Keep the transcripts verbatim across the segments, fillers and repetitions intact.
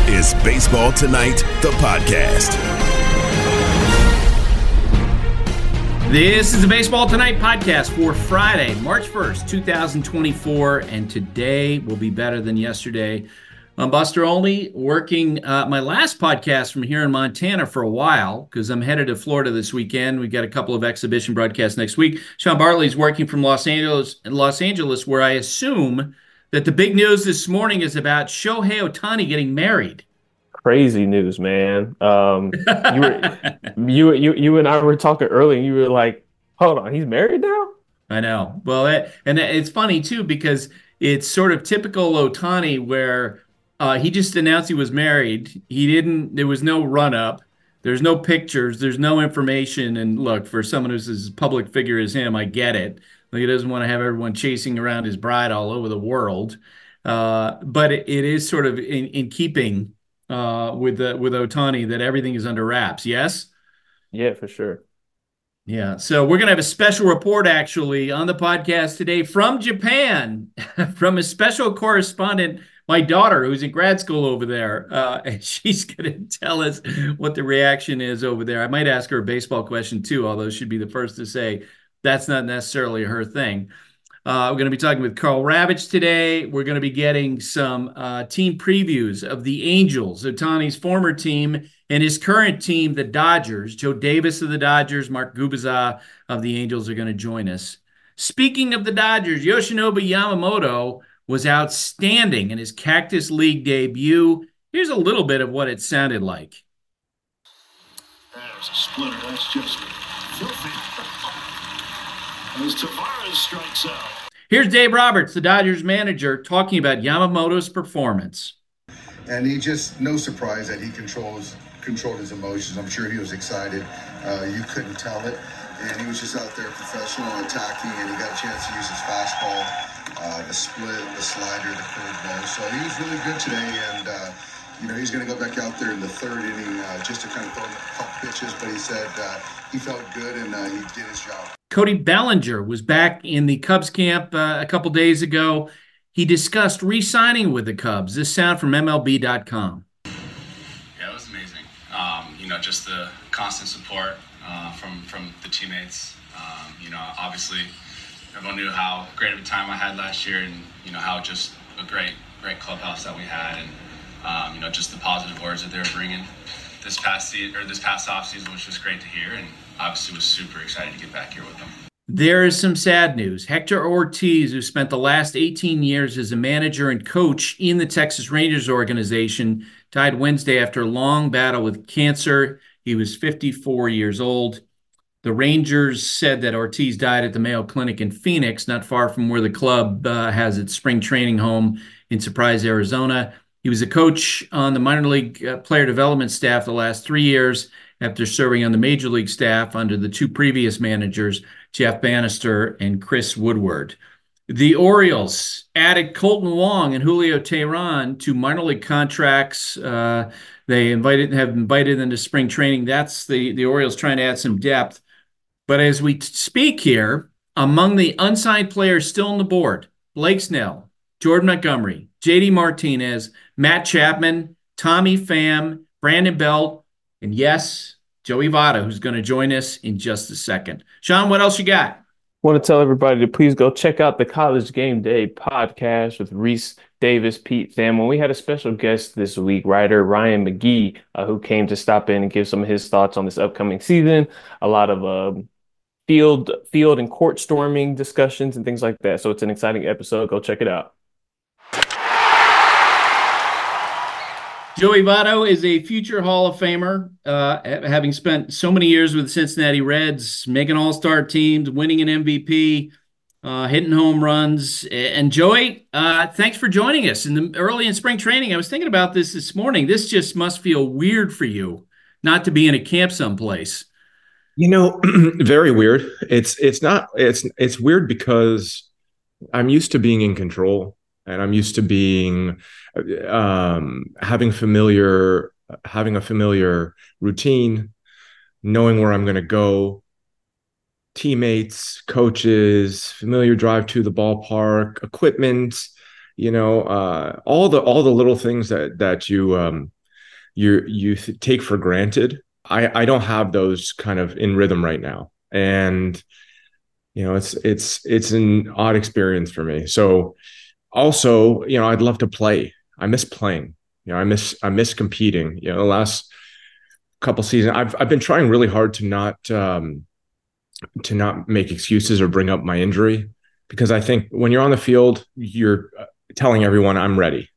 is Baseball Tonight, the podcast. This is the Baseball Tonight podcast for Friday, March first, twenty twenty-four, and today will be better than yesterday. I'm Buster Olney, working uh, my last podcast from here in Montana for a while because I'm headed to Florida this weekend. We've got a couple of exhibition broadcasts next week. Sean Bartley's working from Los Angeles, Los Angeles, where I assume that the big news this morning is about Shohei Ohtani getting married. Crazy news, man. Um, you were you you you and I were talking earlier, and you were like, "Hold on, he's married now?" I know. Well, it, and it's funny too because it's sort of typical Ohtani where uh, he just announced he was married. He didn't. There was no run up. There's no pictures. There's no information. And look, for someone who's as public figure as him, I get it. Like he doesn't want to have everyone chasing around his bride all over the world. Uh, but it, it is sort of in, in keeping. Uh, with uh, with Ohtani, that everything is under wraps. Yes? Yeah, for sure. Yeah. So we're going to have a special report actually on the podcast today from Japan, from a special correspondent, my daughter, who's in grad school over there. Uh, and she's going to tell us what the reaction is over there. I might ask her a baseball question too, although she'd be the first to say that's not necessarily her thing. Uh, we're going to be talking with Karl Ravech today. We're going to be getting some uh, team previews of the Angels, Ohtani's former team, and his current team, the Dodgers. Joe Davis of the Dodgers, Mark Gubicza of the Angels are going to join us. Speaking of the Dodgers, Yoshinobu Yamamoto was outstanding in his Cactus League debut. Here's a little bit of what it sounded like. There's a splitter. That's just filthy. As Tavares strikes out. Here's Dave Roberts, the Dodgers manager, talking about Yamamoto's performance. And he just, no surprise that he controls controlled his emotions. I'm sure he was excited. Uh, you couldn't tell it. And he was just out there professional, attacking, and he got a chance to use his fastball, uh, the split, the slider, the curveball. So he was really good today, and uh, you know, he's going to go back out there in the third inning uh, just to kind of throw a couple pitches, but he said uh, he felt good and uh, he did his job. Cody Bellinger was back in the Cubs camp uh, a couple days ago. He discussed re-signing with the Cubs. This sound from M L B dot com. Yeah, it was amazing. Um, you know, just the constant support uh, from, from the teammates. Um, you know, obviously everyone knew how great of a time I had last year and, you know, how just a great, great clubhouse that we had. And, um, you know, just the positive words that they were bringing this past season, or this past offseason was just great to hear. And obviously was super excited to get back here with them. There is some sad news. Hector Ortiz, who spent the last eighteen years as a manager and coach in the Texas Rangers organization, died Wednesday after a long battle with cancer. He was fifty-four years old. The Rangers said that Ortiz died at the Mayo Clinic in Phoenix, not far from where the club uh, has its spring training home in Surprise, Arizona. He was a coach on the minor league uh, player development staff the last three years after serving on the major league staff under the two previous managers, Jeff Bannister and Chris Woodward. The Orioles added Colton Wong and Julio Teheran to minor league contracts. Uh, they invited have invited them to spring training. That's the, the Orioles trying to add some depth. But as we t- speak here, among the unsigned players still on the board, Blake Snell, Jordan Montgomery, J D Martinez, Matt Chapman, Tommy Pham, Brandon Belt, and yes, Joey Votto, who's going to join us in just a second. Sean, what else you got? I want to tell everybody to please go check out the College Game Day podcast with Reese Davis, Pete Thamel. We had a special guest this week, writer Ryan McGee, uh, who came to stop in and give some of his thoughts on this upcoming season. A lot of uh, field, field and court storming discussions and things like that. So it's an exciting episode. Go check it out. Joey Votto is a future Hall of Famer, uh, having spent so many years with the Cincinnati Reds, making all-star teams, winning an M V P, uh, hitting home runs. And Joey, uh, thanks for joining us in the early in spring training. I was thinking about this this morning. This just must feel weird for you not to be in a camp someplace. You know, very weird. It's it's not it's it's weird because I'm used to being in control. And I'm used to being, um, having familiar, having a familiar routine, knowing where I'm going to go, teammates, coaches, familiar drive to the ballpark, equipment, you know, uh, all the all the little things that that you um, you you th- take for granted. I I don't have those kind of in rhythm right now, and you know, it's it's it's an odd experience for me. So also, you know, I'd love to play. I miss playing. You know, I miss I miss competing. You know, the last couple seasons, I've I've been trying really hard to not um, to not make excuses or bring up my injury, because I think when you're on the field, you're telling everyone I'm ready.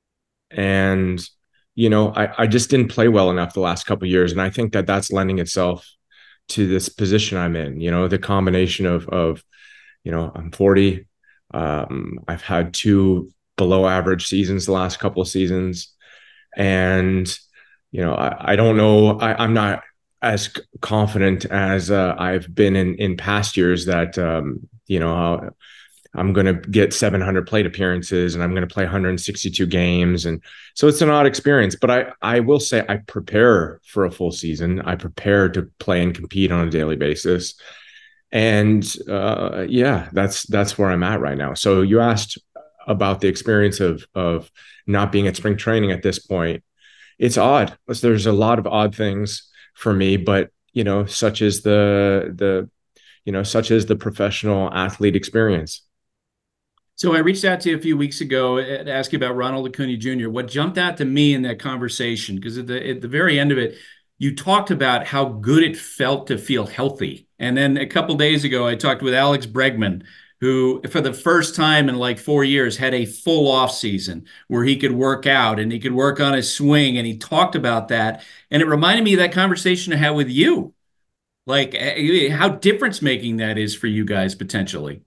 And you know, I I just didn't play well enough the last couple of years, and I think that that's lending itself to this position I'm in. You know, the combination of of you know, I'm forty. Um, I've had two below average seasons the last couple of seasons. And, you know, I, I don't know, I, I'm not as confident as uh, I've been in, in past years that, um, you know, I'll, I'm going to get seven hundred plate appearances and I'm going to play one hundred sixty-two games. And so it's an odd experience, but I, I will say I prepare for a full season. I prepare to play and compete on a daily basis. And uh, yeah, that's that's where I'm at right now. So you asked about the experience of of not being at spring training at this point. It's odd. There's a lot of odd things for me, but you know, such as the the you know, such as the professional athlete experience. So I reached out to you a few weeks ago to ask you about Ronald Acuna Junior What jumped out to me in that conversation, because at the at the very end of it, you talked about how good it felt to feel healthy. And then a couple days ago, I talked with Alex Bregman, who for the first time in like four years had a full off season where he could work out and he could work on his swing. And he talked about that. And it reminded me of that conversation I had with you, like how difference making that is for you guys potentially.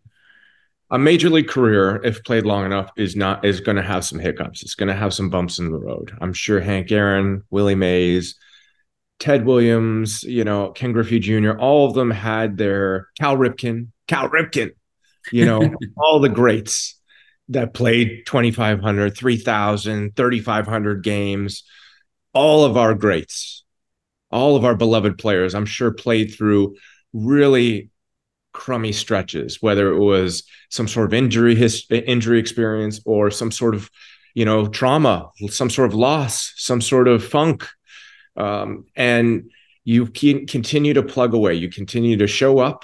A major league career, if played long enough, is not is going to have some hiccups. It's going to have some bumps in the road. I'm sure Hank Aaron, Willie Mays, Ted Williams, you know, Ken Griffey Junior, all of them had their Cal Ripken, Cal Ripken, you know, all the greats that played twenty-five hundred, three thousand, thirty-five hundred games. All of our greats, all of our beloved players, I'm sure played through really crummy stretches, whether it was some sort of injury his, injury experience or some sort of, you know, trauma, some sort of loss, some sort of funk. Um, and you can continue to plug away. You continue to show up,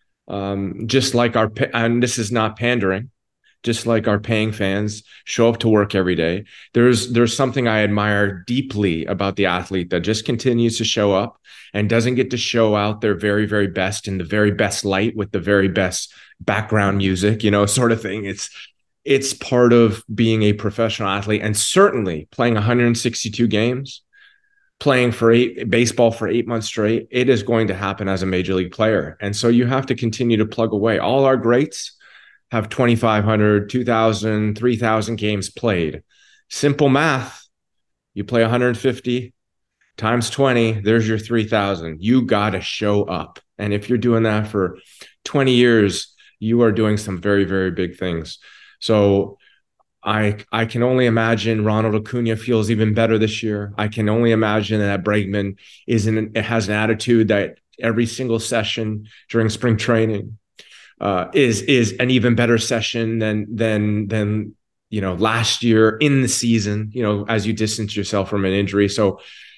um, just like our, and this is not pandering, just like our paying fans show up to work every day. There's there's something I admire deeply about the athlete that just continues to show up and doesn't get to show out their very, very best in the very best light with the very best background music, you know, sort of thing. It's it's part of being a professional athlete, and certainly playing one hundred sixty-two games, playing for eight baseball for eight months straight. It is going to happen as a major league player. And so you have to continue to plug away. All our greats have twenty-five hundred, two thousand, three thousand games played. Simple math. You play one hundred fifty times twenty, there's your three thousand. You got to show up. And if you're doing that for twenty years, you are doing some very, very big things. So I I can only imagine Ronald Acuna feels even better this year. I can only imagine that Bregman is in, it has an attitude that every single session during spring training uh, is is an even better session than than than you know last year in the season. You know, as you distance yourself from an injury. So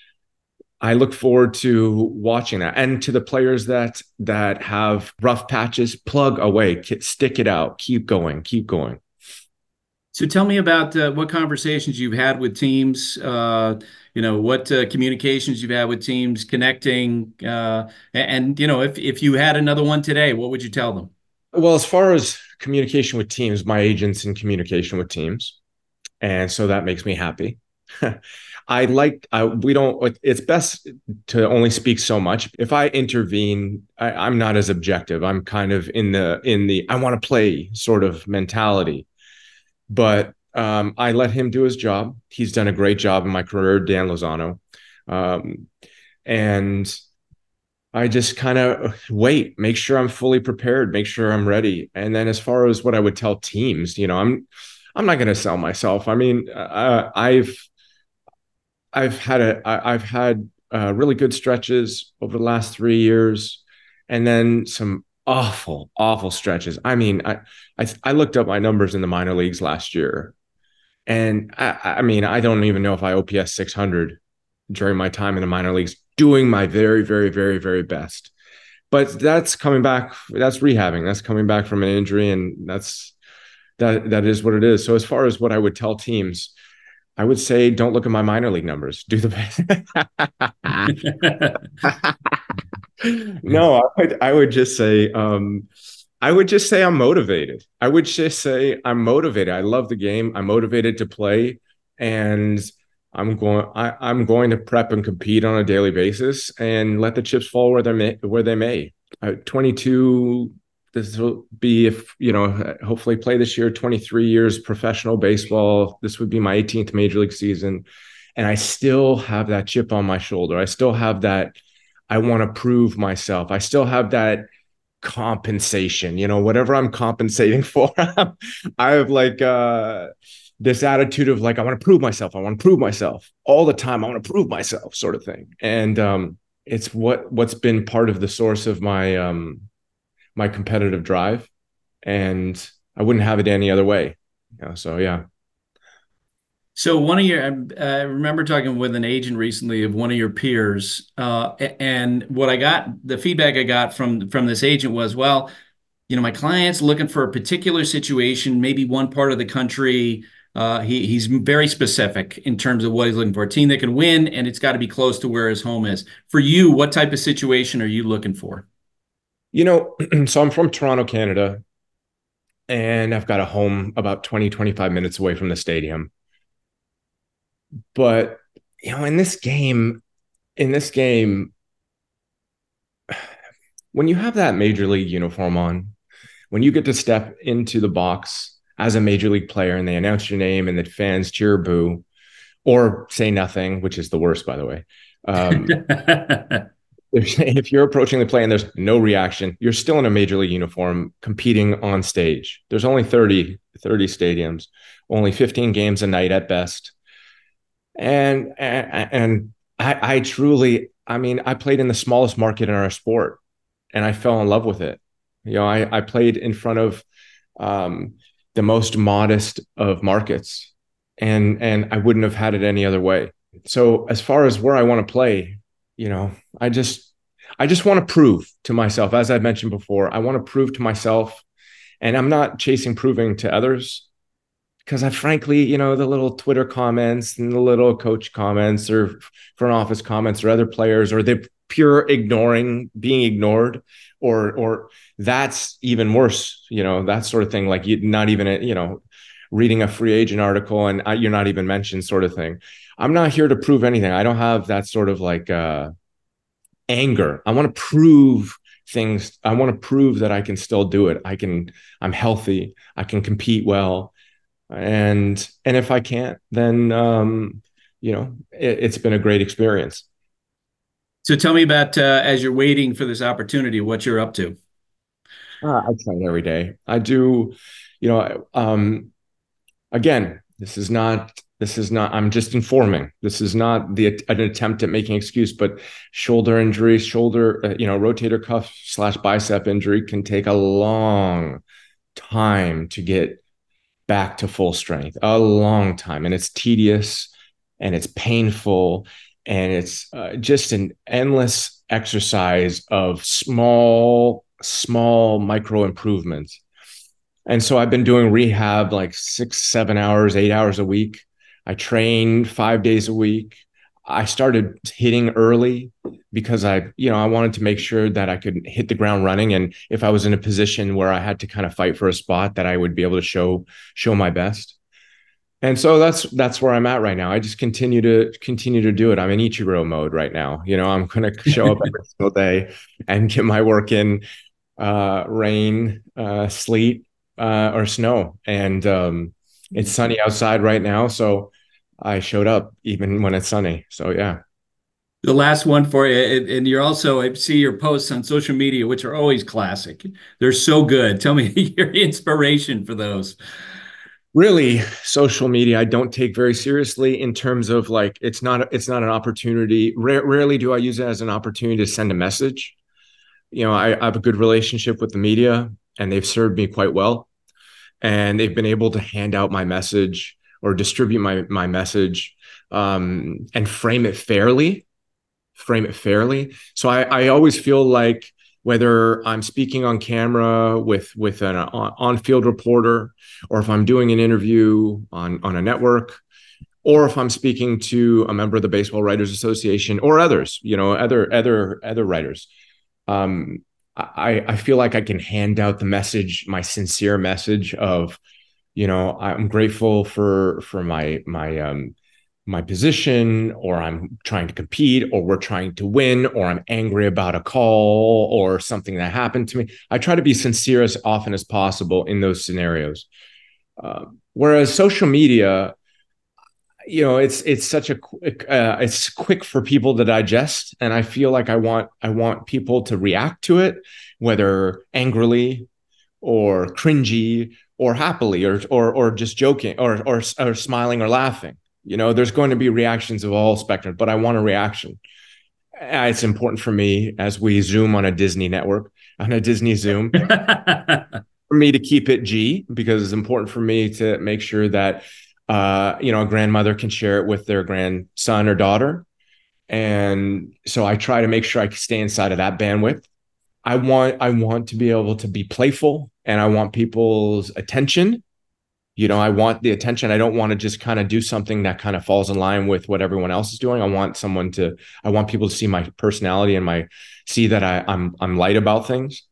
I look forward to watching that, and to the players that that have rough patches, plug away, stick it out, keep going, keep going. So tell me about uh, what conversations you've had with teams, uh, you know, what uh, communications you've had with teams, connecting, uh, and, and, you know, if, if you had another one today, what would you tell them? Well, as far as communication with teams, my agent's in communication with teams. And so that makes me happy. I like, I, we don't, it's best to only speak so much. If I intervene, I, I'm not as objective. I'm kind of in the, in the, I want to play sort of mentality. But um, I let him do his job. He's done a great job in my career, Dan Lozano. Um, and I just kind of wait, make sure I'm fully prepared, make sure I'm ready. And then as far as what I would tell teams, you know, I'm I'm not going to sell myself. I mean, uh, I've I've had a I've had uh, really good stretches over the last three years, and then some awful, awful stretches. I mean, I, I, I looked up my numbers in the minor leagues last year, and I, I mean, I don't even know if I O P S six hundred during my time in the minor leagues, doing my very, very, very, very best. But that's coming back. That's rehabbing. That's coming back from an injury, and that's that. That is what it is. So as far as what I would tell teams, I would say don't look at my minor league numbers. Do the best. No, I would, I would just say, um, I would just say I'm motivated. I would just say I'm motivated. I love the game. I'm motivated to play, and I'm going. I, I'm going to prep and compete on a daily basis, and let the chips fall where they may. Where they may. Uh, twenty-two. This will be, if you know, hopefully play this year. twenty-three years professional baseball. This would be my eighteenth major league season, and I still have that chip on my shoulder. I still have that. I want to prove myself. I still have that compensation, you know, whatever I'm compensating for. I have like uh, this attitude of like, I want to prove myself. I want to prove myself all the time. I want to prove myself, sort of thing. And um, it's what, what's been part of the source of my, um, my competitive drive. And I wouldn't have it any other way. You know, so, yeah. So one of your, I remember talking with an agent recently of one of your peers, uh, and what I got, the feedback I got from from this agent was, well, you know, my client's looking for a particular situation, maybe one part of the country. Uh, he he's very specific in terms of what he's looking for, a team that can win, and it's got to be close to where his home is. For you, what type of situation are you looking for? You know, so I'm from Toronto, Canada, and I've got a home about twenty, twenty-five minutes away from the stadium. But, you know, in this game, in this game, when you have that major league uniform on, when you get to step into the box as a major league player and they announce your name and the fans cheer, boo, or say nothing, which is the worst, by the way. Um, if, if you're approaching the play and there's no reaction, you're still in a major league uniform competing on stage. There's only thirty, thirty stadiums, only fifteen games a night at best. And, and, and I, I truly, I mean, I played in the smallest market in our sport and I fell in love with it. You know, I, I played in front of um, the most modest of markets, and, and I wouldn't have had it any other way. So as far as where I want to play, you know, I just, I just want to prove to myself, as I mentioned before, I want to prove to myself, and I'm not chasing proving to others. Because I frankly, you know, the little Twitter comments and the little coach comments or front office comments or other players, or the pure ignoring, being ignored, or or that's even worse, you know, that sort of thing. Like you not even, you know, reading a free agent article and you're not even mentioned, sort of thing. I'm not here to prove anything. I don't have that sort of like uh, anger. I want to prove things. I want to prove that I can still do it. I can, I'm healthy. I can compete well. And, and if I can't, then, um, you know, it, it's been a great experience. So tell me about, uh, as you're waiting for this opportunity, what you're up to. Uh, I train every day. I do, you know, um, again, this is not, this is not, I'm just informing. This is not the an attempt at making excuse, but shoulder injury, shoulder, uh, you know, rotator cuff slash bicep injury can take a long time to get back to full strength, a long time. And it's tedious and it's painful. And it's uh, just an endless exercise of small, small micro improvements. And so I've been doing rehab like six, seven hours, eight hours a week. I train five days a week. I started hitting early because I, you know, I wanted to make sure that I could hit the ground running. And if I was in a position where I had to kind of fight for a spot, that I would be able to show, show my best. And so that's, that's where I'm at right now. I just continue to continue to do it. I'm in Ichiro mode right now. You know, I'm going to show up every single day and get my work in, uh, rain, uh, sleet, uh, or snow. And, um, it's sunny outside right now. So I showed up even when it's sunny. So, yeah. The last one for you, and you're also, I see your posts on social media, which are always classic. They're so good. Tell me your inspiration for those. Really, social media, I don't take very seriously in terms of like, it's not, it's not an opportunity. Rare, rarely do I use it as an opportunity to send a message. You know, I, I have a good relationship with the media and they've served me quite well. And they've been able to hand out my message or distribute my my message um, and frame it fairly, frame it fairly. So I, I always feel like whether I'm speaking on camera with with an on-field reporter, or if I'm doing an interview on, on a network, or if I'm speaking to a member of the Baseball Writers Association or others, you know, other other other writers, um, I, I feel like I can hand out the message, my sincere message of, you know, I'm grateful for for my my um, my position, or I'm trying to compete, or we're trying to win, or I'm angry about a call or something that happened to me. I try to be sincere as often as possible in those scenarios. Uh, whereas social media, you know, it's it's such a quick, uh, it's quick for people to digest, and I feel like I want I want people to react to it, whether angrily, or cringy, or happily, or or or just joking, or or, or smiling or laughing. You know, there's going to be reactions of all spectrum, but I want a reaction. It's important for me as we Zoom on a Disney network, on a Disney Zoom, for me to keep it G, because it's important for me to make sure that, uh, you know, a grandmother can share it with their grandson or daughter. And so I try to make sure I can stay inside of that bandwidth. I want, I want to be able to be playful, and I want people's attention. You know, I want the attention. I don't want to just kind of do something that kind of falls in line with what everyone else is doing. I want someone to, I want people to see my personality and my, see that I, I'm, I'm light about things.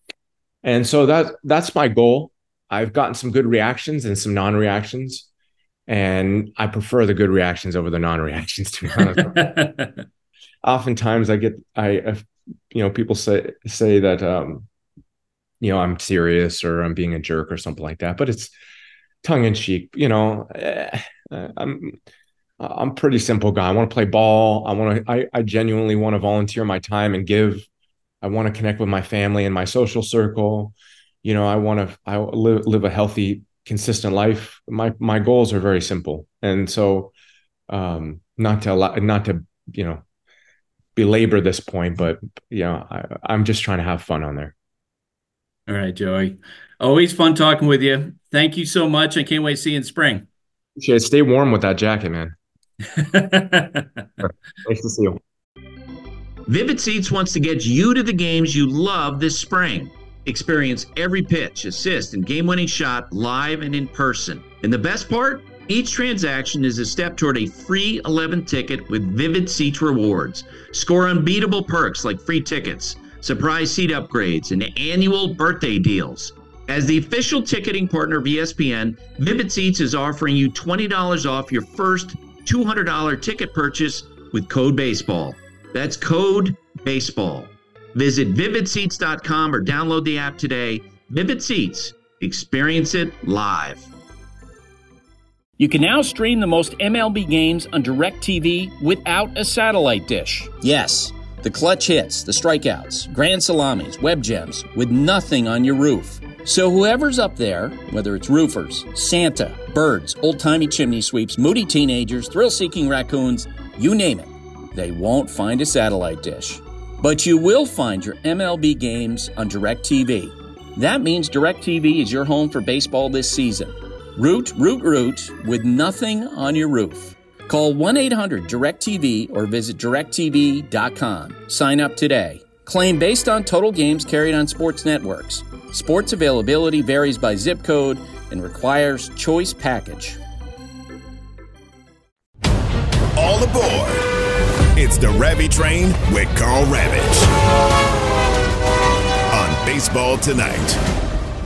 And so that, that's my goal. I've gotten some good reactions and some non-reactions, and I prefer the good reactions over the non-reactions, to be honest. Oftentimes I get, I, you know, people say, say that, um, you know, I'm serious, or I'm being a jerk or something like that, but it's tongue in cheek. You know, eh, I'm, I'm a pretty simple guy. I want to play ball. I want to, I, I genuinely want to volunteer my time and give. I want to connect with my family and my social circle. You know, I want to, I live, live a healthy, consistent life. My, my goals are very simple. And so, um, not to, not to, you know, belabor this point, but, you know, I, I'm just trying to have fun on there. All right, Joey. Always fun talking with you. Thank you so much. I can't wait to see you in spring. Appreciate it. Stay warm with that jacket, man. Nice to see you. Vivid Seats wants to get you to the games you love this spring. Experience every pitch, assist, and game-winning shot live and in person. And the best part? Each transaction is a step toward a free eleventh ticket with Vivid Seats rewards. Score unbeatable perks like free tickets, surprise seat upgrades, and annual birthday deals. As the official ticketing partner of E S P N, Vivid Seats is offering you twenty dollars off your first two hundred dollars ticket purchase with code BASEBALL. That's code BASEBALL. Visit vivid seats dot com or download the app today. Vivid Seats. Experience it live. You can now stream the most M L B games on DirecTV without a satellite dish. Yes, the clutch hits, the strikeouts, grand salamis, web gems, with nothing on your roof. So whoever's up there, whether it's roofers, Santa, birds, old-timey chimney sweeps, moody teenagers, thrill-seeking raccoons, you name it, they won't find a satellite dish. But you will find your M L B games on DirecTV. That means DirecTV is your home for baseball this season. Root, root, root with nothing on your roof. Call one eight hundred direct T V or visit direct T V dot com. Sign up today. Claim based on total games carried on sports networks. Sports availability varies by zip code and requires choice package. All aboard. It's the Ravage Train with Karl Ravage on Baseball Tonight.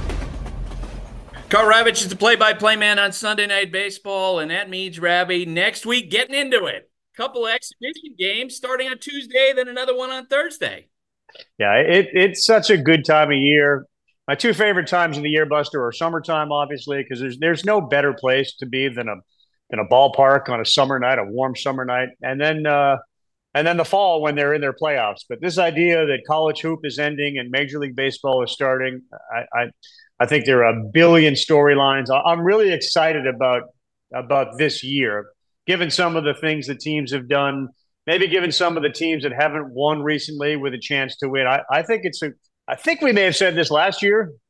Karl Ravage is the play-by-play man on Sunday Night Baseball, and that means, Ravi, next week, getting into it. Couple of exhibition games starting on Tuesday, then another one on Thursday. Yeah, it, it's such a good time of year. My two favorite times of the year, Buster, are summertime, obviously, because there's there's no better place to be than a than a ballpark on a summer night, a warm summer night, and then uh, and then the fall when they're in their playoffs. But this idea that college hoop is ending and Major League Baseball is starting, I I, I think there are a billion storylines. I'm really excited about about this year, given some of the things the teams have done. Maybe given some of the teams that haven't won recently with a chance to win. I, I think it's a. I think we may have said this last year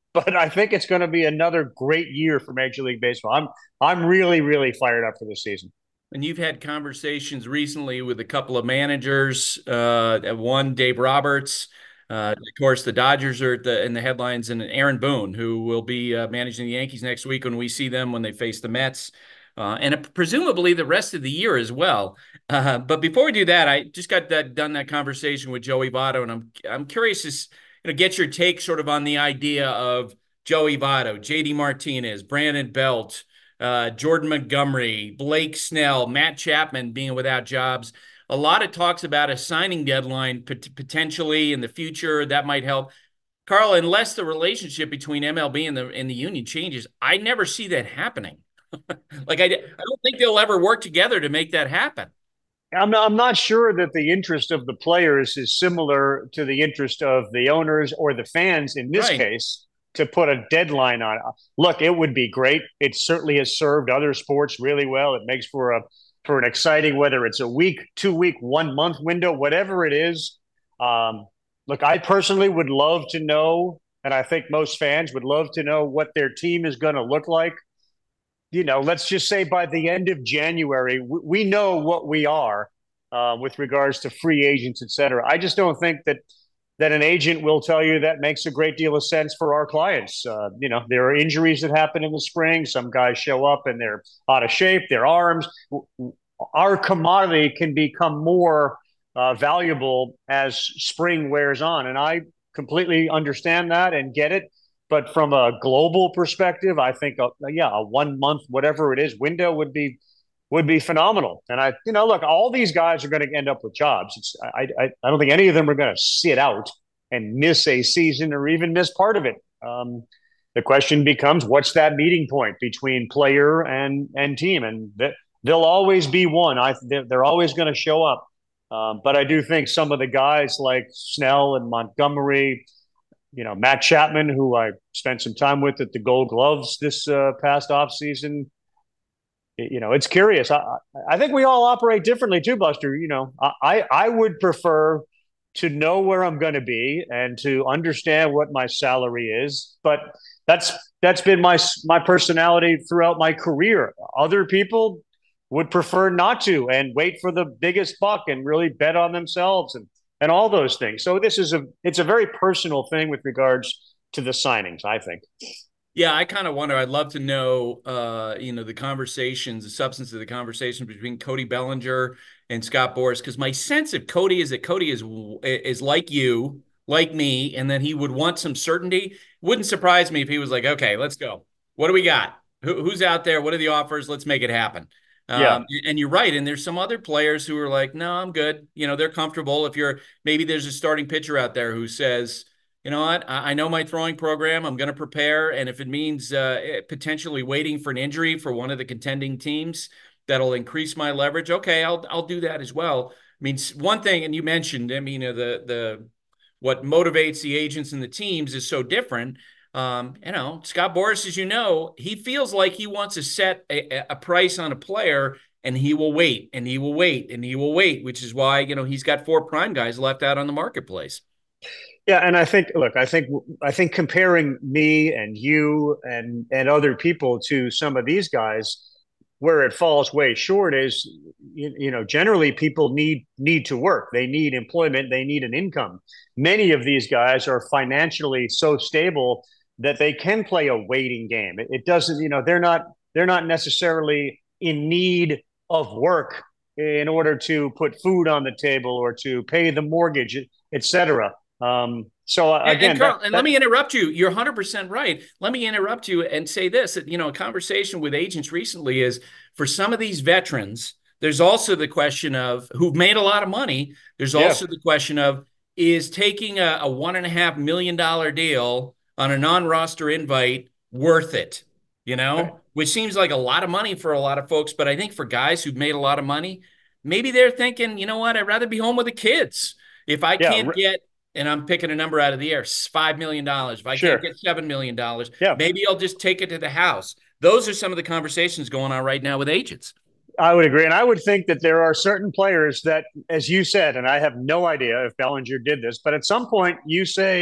but I think it's going to be another great year for Major League Baseball. I'm I'm really, really fired up for this season. And you've had conversations recently with a couple of managers. Uh, one, Dave Roberts. Uh, of course, the Dodgers are the, in the headlines, and Aaron Boone, who will be uh, managing the Yankees next week when we see them when they face the Mets, uh, and uh, presumably the rest of the year as well. Uh, but before we do that, I just got that, done that conversation with Joey Votto, and I'm I'm curious to you know get your take sort of on the idea of Joey Votto, J D Martinez, Brandon Belt, uh, Jordan Montgomery, Blake Snell, Matt Chapman being without jobs. A lot of talks about a signing deadline pot- potentially in the future that might help. Carl, unless the relationship between M L B and the and the union changes, I never see that happening. like I, I don't think they'll ever work together to make that happen. I'm not, I'm not sure that the interest of the players is similar to the interest of the owners or the fans in this Right. case to put a deadline on it. Look, it would be great. It certainly has served other sports really well. It makes for a for an exciting, whether it's a week, two week, one month window, whatever it is. Um, look, I personally would love to know, and I think most fans would love to know what their team is going to look like. You know, let's just say by the end of January, we know what we are uh, with regards to free agents, et cetera. I just don't think that that an agent will tell you that makes a great deal of sense for our clients. Uh, you know, there are injuries that happen in the spring. Some guys show up and they're out of shape, their arms. Our commodity can become more uh, valuable as spring wears on. And I completely understand that and get it. But from a global perspective, I think, a, yeah, a one month, whatever it is, window would be would be phenomenal. And I, you know, look, all these guys are going to end up with jobs. It's, I, I, I don't think any of them are going to sit out and miss a season or even miss part of it. Um, the question becomes, what's that meeting point between player and and team? And th- there'll always be one. I they're, they're always going to show up. Um, but I do think some of the guys like Snell and Montgomery, you know, Matt Chapman, who I spent some time with at the Gold Gloves this uh, past offseason, you know, it's curious. I, I think we all operate differently too, Buster. You know, I, I would prefer to know where I'm going to be and to understand what my salary is. But that's that's been my my personality throughout my career. Other people would prefer not to and wait for the biggest buck and really bet on themselves and and all those things. So this is a it's a very personal thing with regards to the signings, I think. Yeah, I kind of wonder. I'd love to know, uh, you know, the conversations, the substance of the conversation between Cody Bellinger and Scott Boras. Because my sense of Cody is that Cody is is like you, like me, and that he would want some certainty. Wouldn't surprise me if he was like, "Okay, let's go. What do we got? Who, who's out there? What are the offers? Let's make it happen." Yeah. Um, and you're right. And there's some other players who are like, "No, I'm good." You know, they're comfortable. If you're maybe there's a starting pitcher out there who says, you know what? I know my throwing program. I'm going to prepare. And if it means uh, potentially waiting for an injury for one of the contending teams, that'll increase my leverage. Okay, I'll I'll do that as well. I mean, one thing, and you mentioned, I mean, uh, the the what motivates the agents and the teams is so different. Um, you know, Scott Boras, as you know, he feels like he wants to set a, a price on a player, and he will wait, and he will wait, and he will wait, which is why, you know, he's got four prime guys left out on the marketplace. Yeah, and I think, look, I think, I think comparing me and you and and other people to some of these guys, where it falls way short is, you, you know, generally people need need to work. They need employment. They need an income. Many of these guys are financially so stable that they can play a waiting game. It, it doesn't, you know, they're not they're not necessarily in need of work in order to put food on the table or to pay the mortgage, et cetera. Um, so uh, again, and, Carl, that, and that, let me interrupt you. You're one hundred percent right. Let me interrupt you and say this, that, you know, a conversation with agents recently is for some of these veterans, there's also the question of who've made a lot of money. There's Yeah. also the question of, is taking a, a one and a half million dollar deal on a non-roster invite worth it? You know, Okay. which seems like a lot of money for a lot of folks. But I think for guys who've made a lot of money, maybe they're thinking, you know what, I'd rather be home with the kids. If I Yeah, can't r- get, and I'm picking a number out of the air, five million dollars. If I Sure. can't get seven million dollars, Yeah. maybe I'll just take it to the house. Those are some of the conversations going on right now with agents. I would agree. And I would think that there are certain players that, as you said, and I have no idea if Bellinger did this, but at some point you say,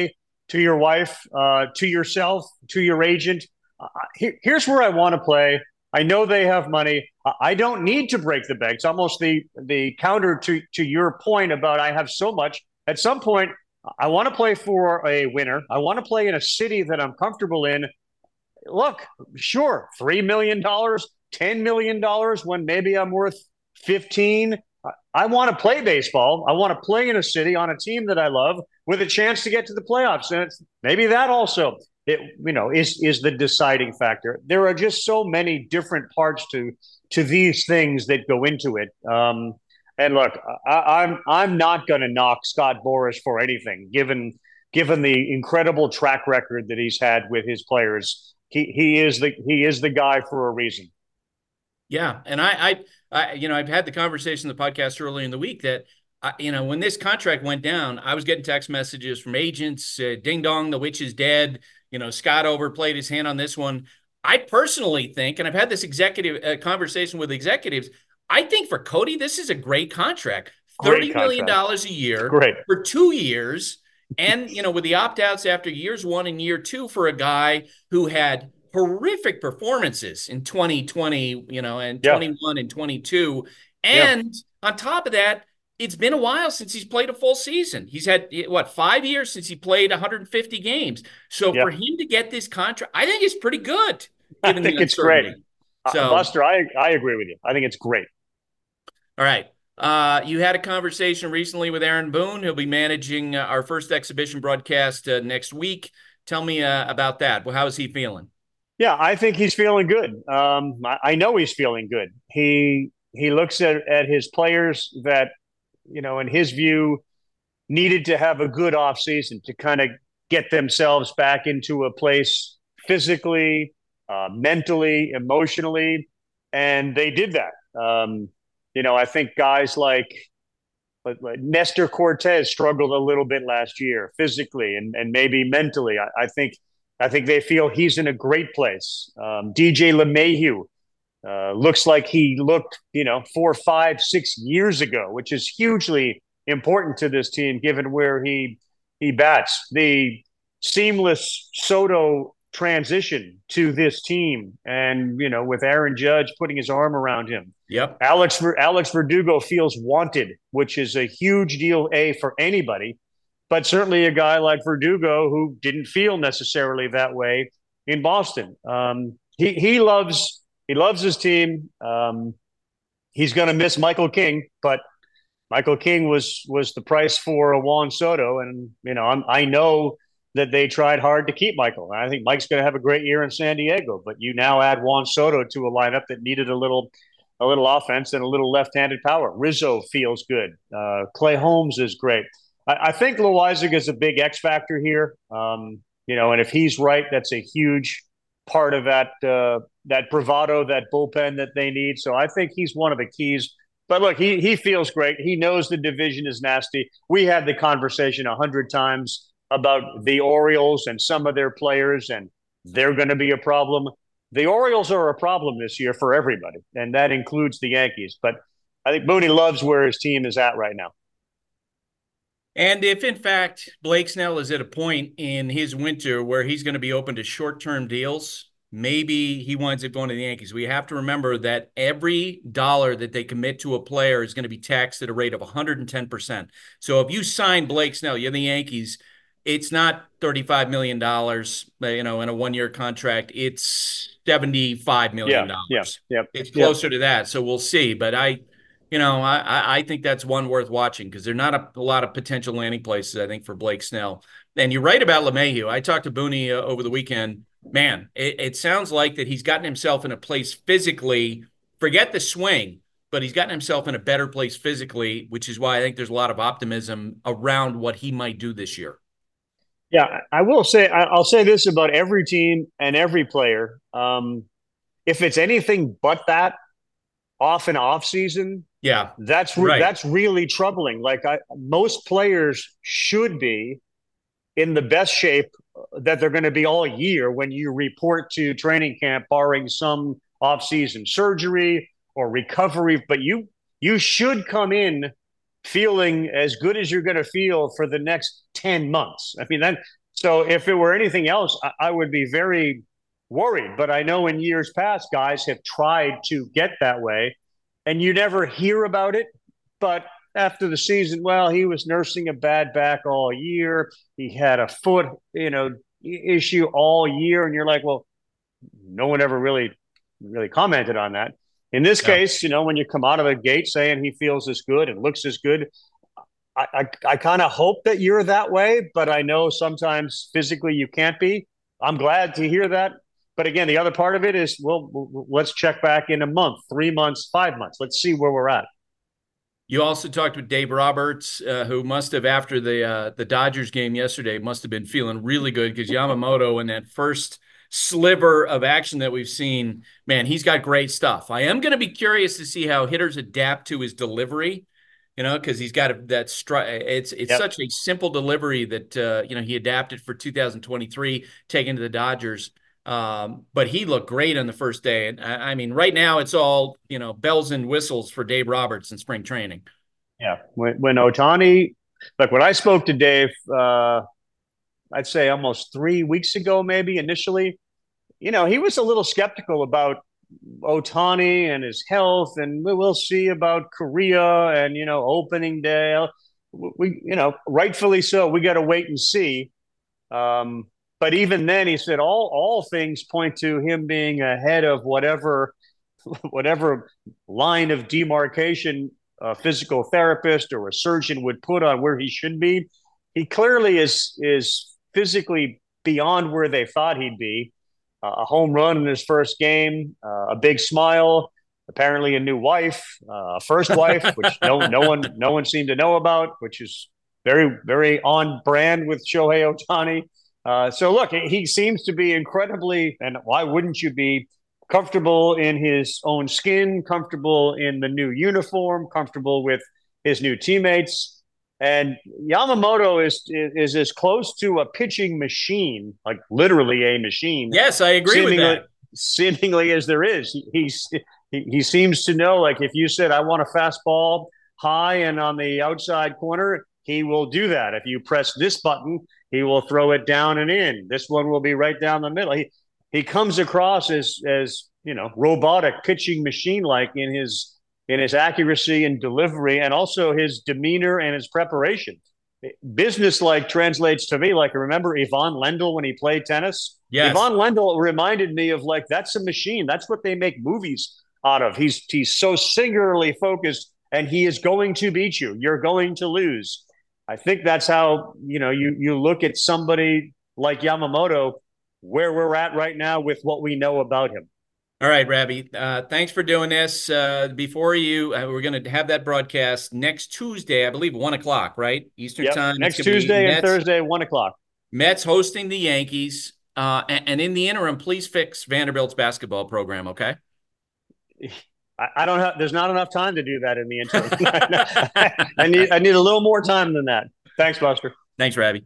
to your wife, uh, to yourself, to your agent. Uh, here, here's where I want to play. I know they have money. I don't need to break the bank. It's almost the the counter to to your point about I have so much. At some point, I want to play for a winner. I want to play in a city that I'm comfortable in. Look, sure, three million dollars, ten million dollars when maybe I'm worth fifteen. I want to play baseball. I want to play in a city on a team that I love with a chance to get to the playoffs. And it's, maybe that also it, you know, is is the deciding factor. There are just so many different parts to to these things that go into it. Um, and look, I, I'm I'm not going to knock Scott Boras for anything, given given the incredible track record that he's had with his players. He he is the he is the guy for a reason. Yeah, and I, I, I, you know, I've had the conversation in the podcast earlier in the week that, I, you know, when this contract went down, I was getting text messages from agents, uh, ding dong, the witch is dead. You know, Scott overplayed his hand on this one. I personally think, and I've had this executive uh, conversation with executives, I think for Cody, this is a great contract. thirty million dollars a year for two years. And, you know, with the opt-outs after years one and year two for a guy who had horrific performances in twenty twenty, you know, and yeah. twenty-one and twenty-two. And yeah. on top of that, it's been a while since he's played a full season. He's had, what, five years since he played one hundred fifty games. So yeah. for him to get this contract, I think it's pretty good. I think it's great. So, uh, Buster, I, I agree with you. I think it's great. All right. Uh, you had a conversation recently with Aaron Boone. He'll be managing uh, our first exhibition broadcast uh, next week. Tell me uh, about that. Well, how is he feeling? Yeah, I think he's feeling good. Um, I, I know he's feeling good. He he looks at, at his players that, you know, in his view, needed to have a good offseason to kind of get themselves back into a place physically, uh, mentally, emotionally, and they did that. Um, you know, I think guys like, like, like Nestor Cortez struggled a little bit last year physically and, and maybe mentally. I, I think I think they feel he's in a great place. Um, D J LeMahieu uh, looks like he looked, you know, four, five, six years ago, which is hugely important to this team, given where he he bats. The seamless Soto transition to this team, and you know, with Aaron Judge putting his arm around him. Yep. Alex Alex Verdugo feels wanted, which is a huge deal, A, for anybody. But certainly a guy like Verdugo who didn't feel necessarily that way in Boston. Um, he he loves he loves his team. Um, he's going to miss Michael King, but Michael King was was the price for a Juan Soto, and you know I'm, I know that they tried hard to keep Michael. I think Mike's going to have a great year in San Diego, but you now add Juan Soto to a lineup that needed a little a little offense and a little left-handed power. Rizzo feels good. Uh, Clay Holmes is great. I think Loizaga is a big X factor here, um, you know, and if he's right, that's a huge part of that uh, that bravado, that bullpen that they need. So I think he's one of the keys. But look, he he feels great. He knows the division is nasty. We had the conversation a hundred times about the Orioles and some of their players, and they're going to be a problem. The Orioles are a problem this year for everybody, and that includes the Yankees. But I think Mooney loves where his team is at right now. And if, in fact, Blake Snell is at a point in his winter where he's going to be open to short-term deals, maybe he winds up going to the Yankees. We have to remember that every dollar that they commit to a player is going to be taxed at a rate of one hundred ten percent. So if you sign Blake Snell, you're the Yankees, it's not thirty-five million dollars, you know, in a one-year contract. It's seventy-five million dollars. Yeah, yeah, yeah. It's closer yeah. to that, so we'll see. But I... You know, I, I think that's one worth watching because there are not a, a lot of potential landing places, I think, for Blake Snell. And you're right about LeMahieu. I talked to Booney uh, over the weekend. Man, it, it sounds like that he's gotten himself in a place physically, forget the swing, but he's gotten himself in a better place physically, which is why I think there's a lot of optimism around what he might do this year. Yeah, I will say, I'll say this about every team and every player. Um, if it's anything but that, off and off season, yeah, that's re- right. that's really troubling. Like I, most players should be in the best shape that they're going to be all year when you report to training camp, barring some off-season surgery or recovery. But you you should come in feeling as good as you're going to feel for the next ten months. I mean, that So if it were anything else, I, I would be very worried. But I know in years past, guys have tried to get that way, and you never hear about it. But after the season, well, he was nursing a bad back all year. He had a foot, you know, issue all year, and you're like, well, no one ever really, really commented on that. In this yeah. case, you know, when you come out of the gate saying he feels as good and looks as good, I, I, I kind of hope that you're that way, but I know sometimes physically you can't be. I'm glad to hear that. But again, the other part of it is, well, let's check back in a month, three months, five months. Let's see where we're at. You also talked with Dave Roberts, uh, who must have, after the uh, the Dodgers game yesterday, must have been feeling really good because Yamamoto, in that first sliver of action that we've seen, man, he's got great stuff. I am going to be curious to see how hitters adapt to his delivery. You know, because he's got a, that strike. It's it's yep. such a simple delivery that uh, you know he adapted for two thousand twenty-three, taken to the Dodgers. Um, but he looked great on the first day, and I, I mean, right now it's all you know bells and whistles for Dave Roberts in spring training. Yeah, when when Ohtani, like when I spoke to Dave, uh, I'd say almost three weeks ago, maybe initially, you know, he was a little skeptical about Ohtani and his health, and we'll see about Korea and, you know, opening day. We, you know, rightfully so. We got to wait and see. Um, but even then, he said all all things point to him being ahead of whatever whatever line of demarcation a physical therapist or a surgeon would put on where he should be. He clearly is is physically beyond where they thought he'd be. Uh, a home run in his first game, uh, a big smile, apparently a new wife, uh, a first wife, which no no one no one seemed to know about, which is very very on brand with Shohei Ohtani. Uh, so look, he seems to be incredibly, and why wouldn't you be, comfortable in his own skin, comfortable in the new uniform, comfortable with his new teammates. And Yamamoto is, is is as close to a pitching machine, like literally a machine. Yes, I agree with that. Seemingly as there is. He, he's, he, he seems to know, like if you said, I want a fastball high and on the outside corner, he will do that. If you press this button, he will throw it down and in. This one will be right down the middle. He he comes across as, as you know, robotic pitching machine-like in his in his accuracy and delivery, and also his demeanor and his preparation. Business-like translates to me, like, remember Ivan Lendl when he played tennis? Yes. Ivan Lendl reminded me of, like, that's a machine. That's what they make movies out of. He's he's so singularly focused, and he is going to beat you. You're going to lose. I think that's how, you know, you you look at somebody like Yamamoto, where we're at right now with what we know about him. All right, Rabbi, uh, thanks for doing this. Uh, before you, uh, we're going to have that broadcast next Tuesday, I believe, one o'clock, right? Eastern yep. time. Next Tuesday and Thursday, one o'clock. Mets hosting the Yankees. Uh, and, and in the interim, please fix Vanderbilt's basketball program, okay? I, I don't have, there's not enough time to do that in the interim. I need, I need a little more time than that. Thanks, Buster. Thanks, Rabbi.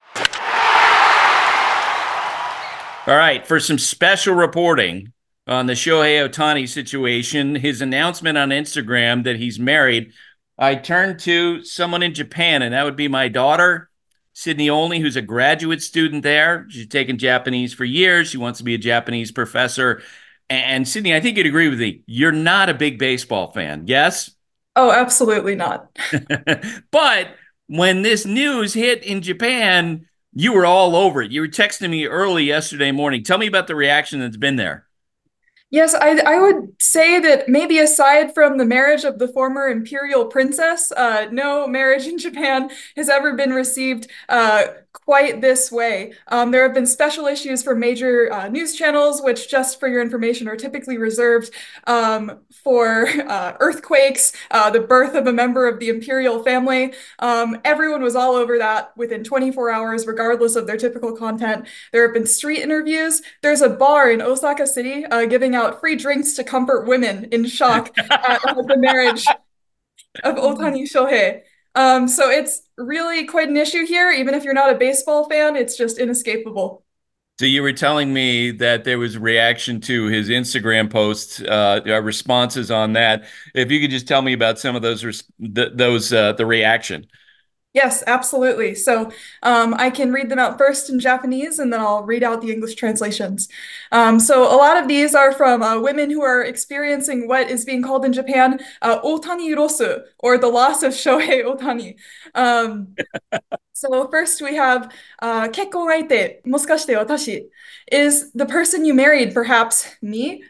All right, for some special reporting on the Shohei Ohtani situation, his announcement on Instagram that he's married, I turned to someone in Japan, and that would be my daughter, Sydney Olney, who's a graduate student there. She's taken Japanese for years. She wants to be a Japanese professor. And Sydney, I think you'd agree with me. You're not a big baseball fan, yes? Oh, absolutely not. But when this news hit in Japan, you were all over it. You were texting me early yesterday morning. Tell me about the reaction that's been there. Yes, I, I would say that maybe aside from the marriage of the former imperial princess, uh, no marriage in Japan has ever been received uh, quite this way. Um, there have been special issues for major uh, news channels, which, just for your information, are typically reserved um, for uh, earthquakes, uh, the birth of a member of the imperial family. Um, everyone was all over that within twenty-four hours, regardless of their typical content. There have been street interviews. There's a bar in Osaka City uh, giving out free drinks to comfort women in shock at the marriage of Ohtani Shohei. Um, so it's really quite an issue here. Even if you're not a baseball fan, it's just inescapable. So you were telling me that there was a reaction to his Instagram posts, uh, responses on that. If you could just tell me about some of those, th those uh, the reaction. Yes, absolutely. So um, I can read them out first in Japanese, and then I'll read out the English translations. Um, so a lot of these are from uh, women who are experiencing what is being called in Japan uh, Otani Rosu, or the loss of Shohei Otani. Um, so first we have uh, 結婚相手、もしかして私 is the person you married, perhaps me?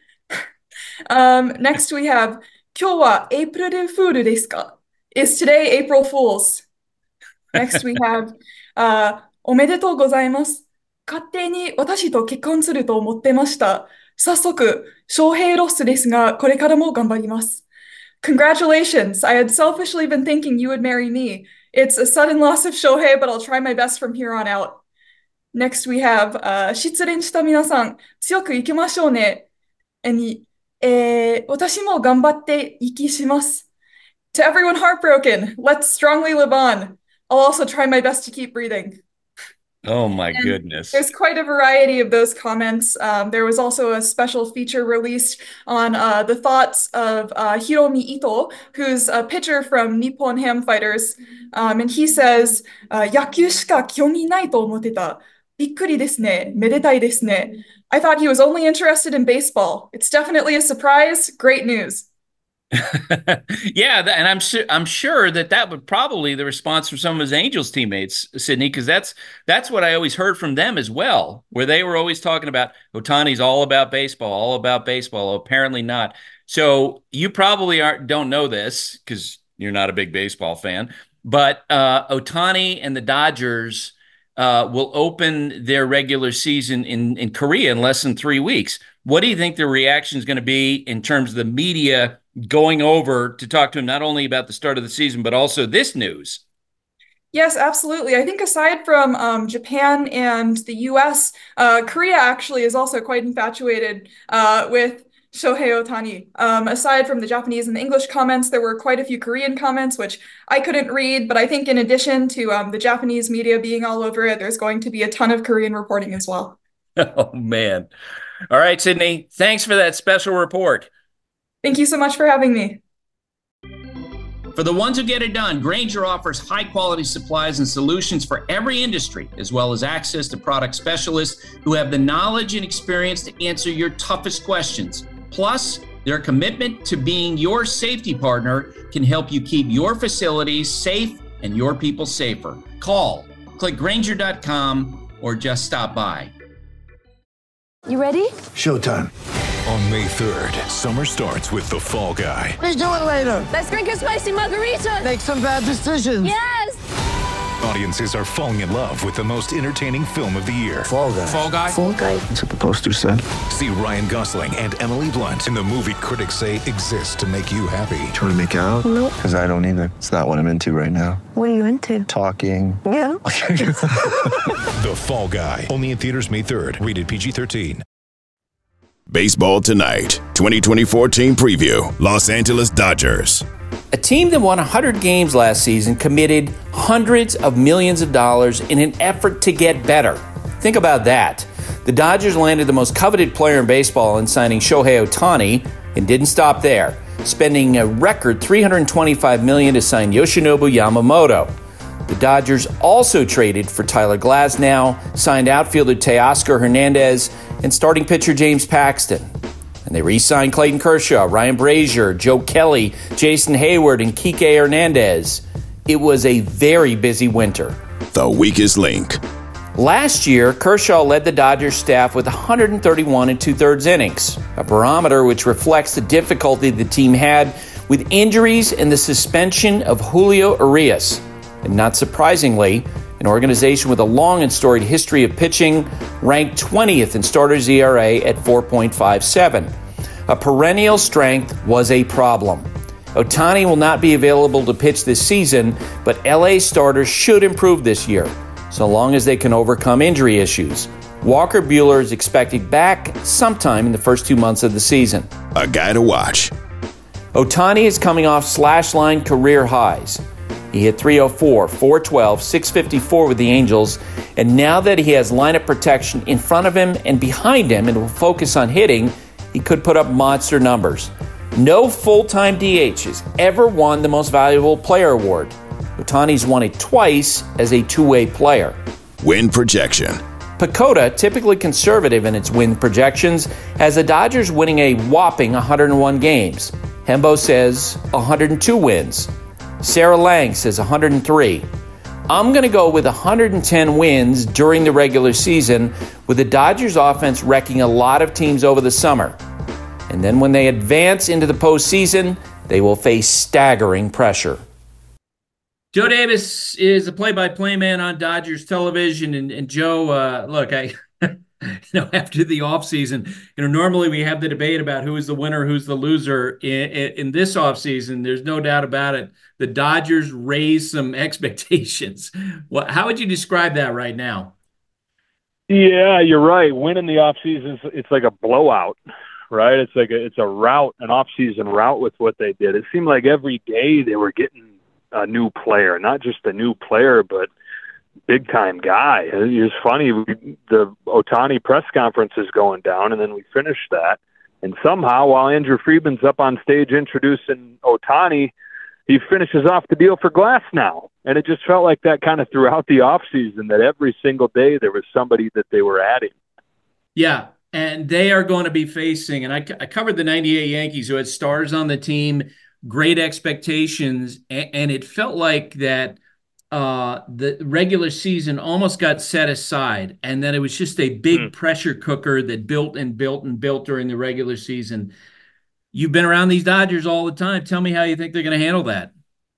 um, next we have 今日は April Fool ですか? Is today April Fool's? Next we have, uh, おめでとうございます。勝手に私と結婚すると思ってました。早速、翔平ロスですが、これからも頑張ります。Congratulations! I had selfishly been thinking you would marry me. It's a sudden loss of Shohei, but I'll try my best from here on out. Next we have, uh, 失恋した皆さん、強く生きましょうね。And, えー、私も頑張って息します。To everyone heartbroken, let's strongly live on. I'll also try my best to keep breathing. Oh my And goodness. There's quite a variety of those comments. Um, there was also a special feature released on uh, the thoughts of uh, Hiromi Ito, who's a pitcher from Nippon Ham Fighters. Um, and he says, uh, 野球しか興味ないと思ってた。びっくりですね。めでたいですね. I thought he was only interested in baseball. It's definitely a surprise. Great news. Yeah, and I'm sure I'm sure that that would probably the response from some of his Angels teammates, Sydney, because that's that's what I always heard from them as well, where they were always talking about Otani's all about baseball, all about baseball. Apparently not. So you probably aren't don't know this because you're not a big baseball fan, but uh, Otani and the Dodgers uh, will open their regular season in in Korea in less than three weeks. What do you think the reaction is going to be in terms of the media going over to talk to him not only about the start of the season, but also this news? Yes, absolutely. I think aside from um, Japan and the U S, uh, Korea actually is also quite infatuated uh, with Shohei Otani. Um, aside from the Japanese and the English comments, there were quite a few Korean comments, which I couldn't read. But I think in addition to um, the Japanese media being all over it, there's going to be a ton of Korean reporting as well. Oh, man. All right, Sydney, thanks for that special report. Thank you so much for having me. For the ones who get it done, Grainger offers high-quality supplies and solutions for every industry, as well as access to product specialists who have the knowledge and experience to answer your toughest questions. Plus, their commitment to being your safety partner can help you keep your facilities safe and your people safer. Call, click Grainger dot com, or just stop by. You ready? Showtime. On May third, summer starts with The Fall Guy. Let's do it later. Let's drink a spicy margarita. Make some bad decisions. Yes. Audiences are falling in love with the most entertaining film of the year. Fall Guy. Fall Guy? Fall Guy. That's what the poster said. See Ryan Gosling and Emily Blunt in the movie critics say exists to make you happy. Trying to make it out? Nope. Because I don't either. It's not what I'm into right now. What are you into? Talking. Yeah. The Fall Guy. Only in theaters May third. Rated P G thirteen. Baseball Tonight, twenty twenty-four team preview, Los Angeles Dodgers. A team that won one hundred games last season committed hundreds of millions of dollars in an effort to get better. Think about that. The Dodgers landed the most coveted player in baseball in signing Shohei Otani and didn't stop there, spending a record three hundred twenty-five million dollars to sign Yoshinobu Yamamoto. The Dodgers also traded for Tyler Glasnow, signed outfielder Teoscar Hernandez, and starting pitcher James Paxton. And they re-signed Clayton Kershaw, Ryan Brazier, Joe Kelly, Jason Hayward, and Kike Hernandez. It was a very busy winter. The weakest link. Last year, Kershaw led the Dodgers staff with one hundred thirty-one and two-thirds innings, a barometer which reflects the difficulty the team had with injuries and the suspension of Julio Urias. And not surprisingly, an organization with a long and storied history of pitching ranked twentieth in starters E R A at four point five seven. A perennial strength was a problem. Otani will not be available to pitch this season, but L A starters should improve this year, so long as they can overcome injury issues. Walker Buehler is expected back sometime in the first two months of the season. A guy to watch. Otani is coming off slash line career highs. He hit three oh four, four twelve, six fifty-four with the Angels, and now that he has lineup protection in front of him and behind him and will focus on hitting, he could put up monster numbers. No full-time D H has ever won the Most Valuable Player award. Ohtani's won it twice as a two-way player. Win projection. Pacoda, typically conservative in its win projections, has the Dodgers winning a whopping one hundred one games. Hembo says one hundred two wins. Sarah Lang says one hundred three. I'm going to go with one hundred ten wins during the regular season, with the Dodgers offense wrecking a lot of teams over the summer. And then when they advance into the postseason, they will face staggering pressure. Joe Davis is a play-by-play man on Dodgers television. And, and Joe, uh, look, I, you know, after the offseason, you know, normally we have the debate about who is the winner, who's the loser. In, in, in this offseason, there's no doubt about it. The Dodgers raised some expectations. What, how would you describe that right now? Yeah, you're right. Winning the offseason, it's like a blowout, right? It's like a, it's a rout, an offseason rout with what they did. It seemed like every day they were getting a new player, not just a new player, but big-time guy. It's funny, we, the Ohtani press conference is going down, and then we finish that. And somehow, while Andrew Friedman's up on stage introducing Ohtani, he finishes off the deal for Glasnow. And it just felt like that kind of throughout the offseason, that every single day there was somebody that they were adding. Yeah, and they are going to be facing, and I, I covered the ninety-eight Yankees who had stars on the team, great expectations, and, and it felt like that uh, the regular season almost got set aside, and then it was just a big mm. pressure cooker that built and built and built during the regular season. You've been around these Dodgers all the time. Tell me how you think they're going to handle that.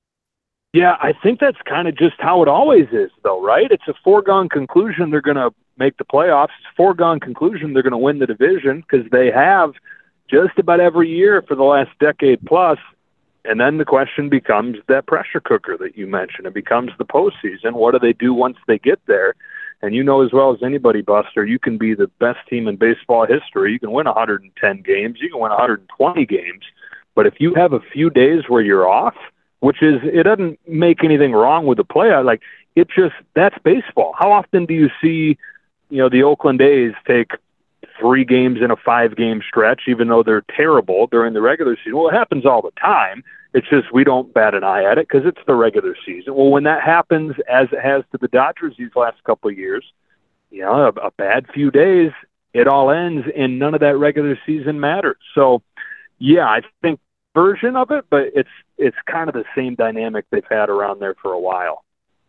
Yeah, I think that's kind of just how it always is, though, right? It's a foregone conclusion they're going to make the playoffs. It's a foregone conclusion they're going to win the division, because they have just about every year for the last decade plus. And then the question becomes that pressure cooker that you mentioned. It becomes the postseason. What do they do once they get there? And you know as well as anybody, Buster, you can be the best team in baseball history. You can win one hundred ten games. You can win one hundred twenty games. But if you have a few days where you're off, which is, it doesn't make anything wrong with the play. Like, it just, that's baseball. How often do you see, you know, the Oakland A's take three games in a five-game stretch, even though they're terrible during the regular season? Well, it happens all the time. It's just we don't bat an eye at it because it's the regular season. Well, when that happens, as it has to the Dodgers these last couple of years, you know, a, a bad few days, it all ends, and none of that regular season matters. So, yeah, I think version of it, but it's it's kind of the same dynamic they've had around there for a while.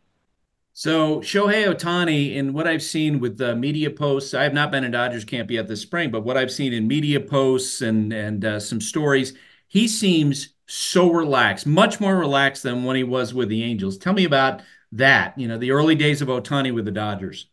So Shohei Ohtani, in what I've seen with the media posts, I have not been in Dodgers camp yet this spring, but what I've seen in media posts and and uh, some stories, he seems so relaxed, much more relaxed than when he was with the Angels. Tell me about that, you know, the early days of Ohtani with the Dodgers.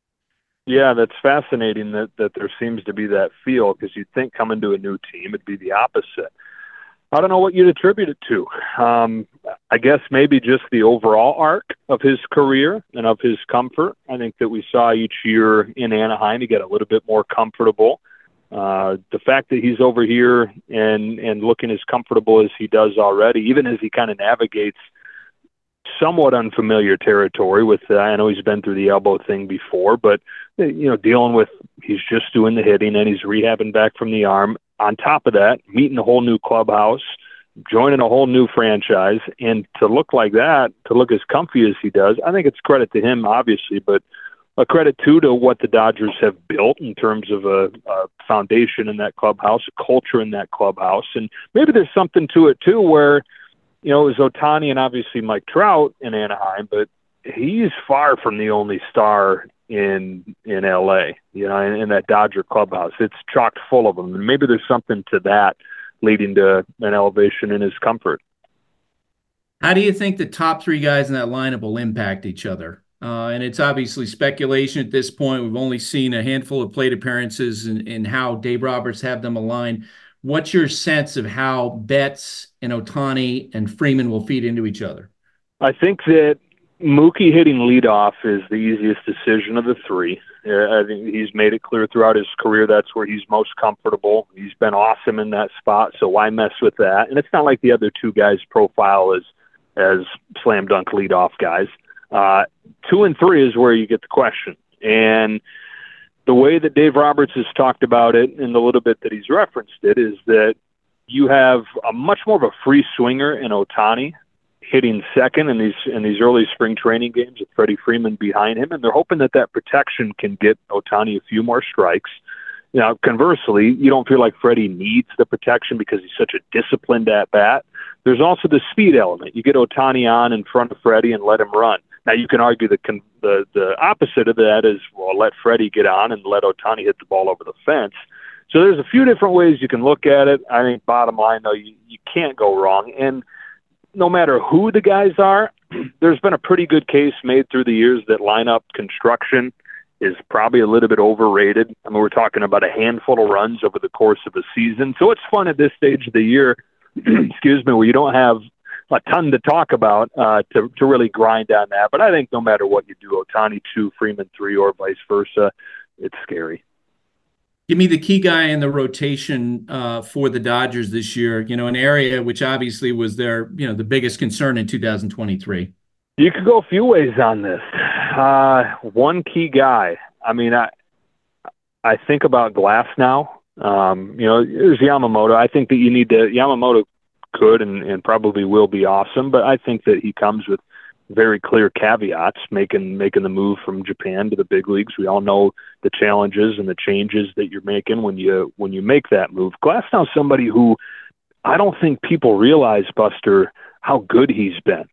Yeah, that's fascinating that, that there seems to be that feel, because you'd think coming to a new team, it'd be the opposite. I don't know what you'd attribute it to. Um, I guess maybe just the overall arc of his career and of his comfort. I think that we saw each year in Anaheim, he got a little bit more comfortable. Uh, the fact that he's over here and, and looking as comfortable as he does already, even as he kind of navigates somewhat unfamiliar territory with, uh, I know he's been through the elbow thing before, but, you know, dealing with, he's just doing the hitting and he's rehabbing back from the arm. On top of that, meeting a whole new clubhouse, joining a whole new franchise, and to look like that, to look as comfy as he does, I think it's credit to him, obviously, but a credit, too, to what the Dodgers have built in terms of a, a foundation in that clubhouse, a culture in that clubhouse. And maybe there's something to it, too, where, you know, it was Ohtani and obviously Mike Trout in Anaheim, but he's far from the only star in in L A, you know, in, in that Dodger clubhouse. It's chock full of them. And maybe there's something to that leading to an elevation in his comfort. How do you think the top three guys in that lineup will impact each other? Uh, and it's obviously speculation at this point. We've only seen a handful of plate appearances and, and how Dave Roberts have them aligned. What's your sense of how Betts and Ohtani and Freeman will feed into each other? I think that Mookie hitting leadoff is the easiest decision of the three. Uh, I think he's made it clear throughout his career that's where he's most comfortable. He's been awesome in that spot, so why mess with that? And it's not like the other two guys' profile is as slam dunk leadoff guys. Uh, two and three is where you get the question. And the way that Dave Roberts has talked about it and the little bit that he's referenced it is that you have a much more of a free swinger in Ohtani hitting second in these in these early spring training games with Freddie Freeman behind him, and they're hoping that that protection can get Ohtani a few more strikes. Now, conversely, you don't feel like Freddie needs the protection because he's such a disciplined at-bat. There's also the speed element. You get Ohtani on in front of Freddie and let him run. Now, you can argue the the, the opposite of that is, well, let Freddie get on and let Ohtani hit the ball over the fence. So there's a few different ways you can look at it. I think bottom line, though, you, you can't go wrong. And no matter who the guys are, there's been a pretty good case made through the years that lineup construction is probably a little bit overrated. I mean, we're talking about a handful of runs over the course of a season. So it's fun at this stage of the year, excuse me, where you don't have a ton to talk about uh, to, to really grind on that. But I think no matter what you do, Ohtani two, Freeman three, or vice versa, it's scary. Give me the key guy in the rotation uh, for the Dodgers this year, you know, an area which obviously was their, you know, the biggest concern in two thousand twenty-three. You could go a few ways on this. Uh, one key guy. I mean, I I think about Glass now. Um, you know, there's Yamamoto. I think that you need to, Yamamoto could and, and probably will be awesome, but I think that he comes with very clear caveats, making making the move from Japan to the big leagues. We all know the challenges and the changes that you're making when you when you make that move. Glasnow's somebody who I don't think people realize, Buster, how good he's been.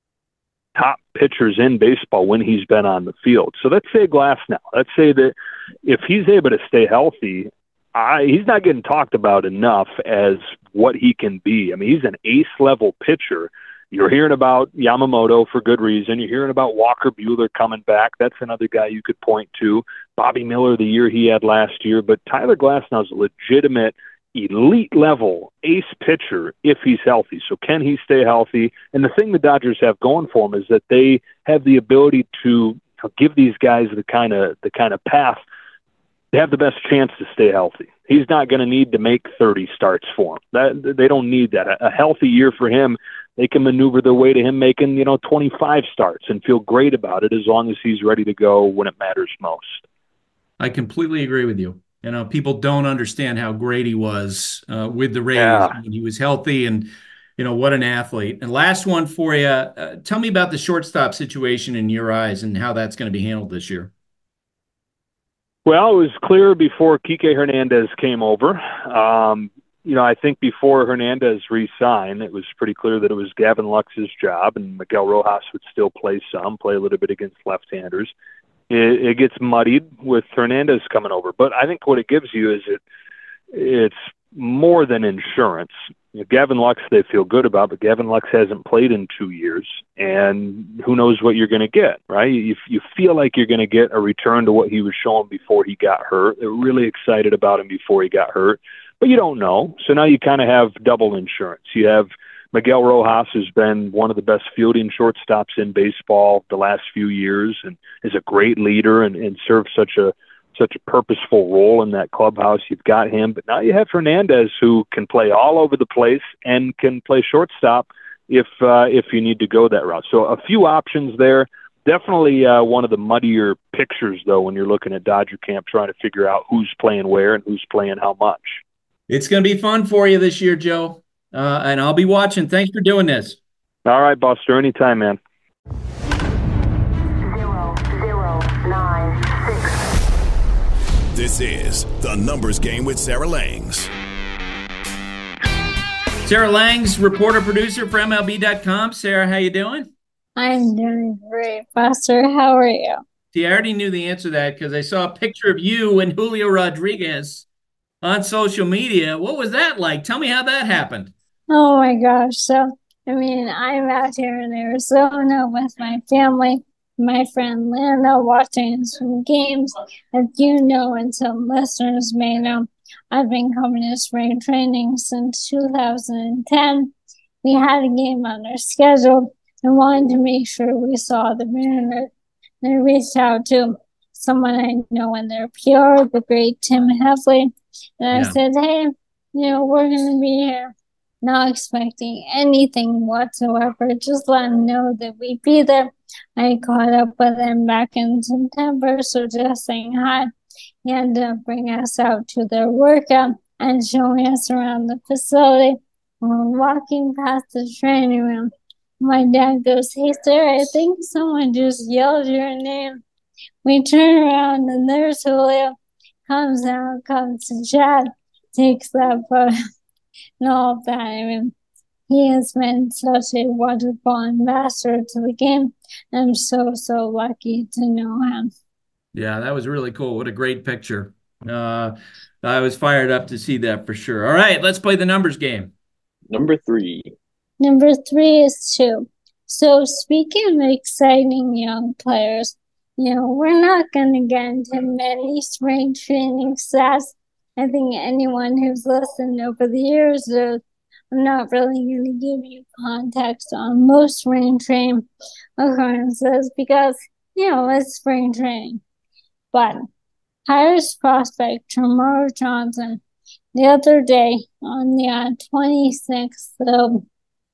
Top pitchers in baseball when he's been on the field. So let's say Glasnow. Let's say that if he's able to stay healthy, I, he's not getting talked about enough as what he can be. I mean, he's an ace-level pitcher. You're hearing about Yamamoto for good reason. You're hearing about Walker Buehler coming back. That's another guy you could point to. Bobby Miller, the year he had last year. But Tyler Glasnow is a legitimate elite-level ace pitcher if he's healthy. So can he stay healthy? And the thing the Dodgers have going for them is that they have the ability to give these guys the kind of the kind of path to have the best chance to stay healthy. He's not going to need to make thirty starts for him. That, they don't need that. A, a healthy year for him, they can maneuver their way to him making, you know, twenty-five starts and feel great about it as long as he's ready to go when it matters most. I completely agree with you. You know, people don't understand how great he was uh, with the Rays Yeah. when he was healthy, and, you know, what an athlete. And last one for you. Uh, tell me about the shortstop situation in your eyes and how that's going to be handled this year. Well, it was clear before Kike Hernandez came over. Um, you know, I think before Hernandez re-signed, it was pretty clear that it was Gavin Lux's job, and Miguel Rojas would still play some, play a little bit against left-handers. It, it gets muddied with Hernandez coming over. But I think what it gives you is it it's more than insurance. You know, Gavin Lux they feel good about, but Gavin Lux hasn't played in two years, and who knows what you're going to get, right? You, you feel like you're going to get a return to what he was showing before he got hurt. They're really excited about him before he got hurt, but you don't know. So now you kind of have double insurance. You have Miguel Rojas, who's been one of the best fielding shortstops in baseball the last few years and is a great leader and, and serves such a such a purposeful role in that clubhouse. You've got him, but now you have Hernandez, who can play all over the place and can play shortstop if uh, if you need to go that route. So a few options there. Definitely uh, one of the muddier pictures, though, when you're looking at Dodger camp trying to figure out who's playing where and who's playing how much. It's going to be fun for you this year, Joe, uh, and I'll be watching. Thanks for doing this. All right, Buster. Anytime, man. Zero, zero, nine, six. This is The Numbers Game with Sarah Langs. Sarah Langs, reporter, producer for M L B dot com. Sarah, how you doing? I'm doing great, Buster. How are you? See, I already knew the answer to that because I saw a picture of you and Julio Rodriguez on social media. What was that like? Tell me how that happened. Oh my gosh. So, I mean, I'm out here in Arizona with my family, my friend Lana, watching some games. As you know, and some listeners may know, I've been coming to spring training since two thousand ten. We had a game on our schedule and wanted to make sure we saw the Mariners. And I reached out to someone I know in their P R, the great Tim Heffley. And I Yeah. said, hey, you know, we're going to be here. Not expecting anything whatsoever. Just let them know that we'd be there. I caught up with him back in September, so just saying hi. He ended up bringing us out to their workout and showing us around the facility. We're walking past the training room. My dad goes, "Hey, Sarah, I think someone just yelled your name." We turn around and there's Julio. Comes out, comes to chat, takes that photo and all of that. I mean, he has been such a wonderful ambassador to the game. I'm so, so lucky to know him. Yeah, that was really cool. What a great picture. Uh, I was fired up to see that for sure. All right, let's play the numbers game. Number three. Number three is two. So speaking of exciting young players, you know, we're not going to get into many spring training stats. I think anyone who's listened over the years knows I'm not really going to give you context on most spring training occurrences because, you know, it's spring training. But Pirates prospect Termarr Johnson the other day on the uh, twenty-sixth of,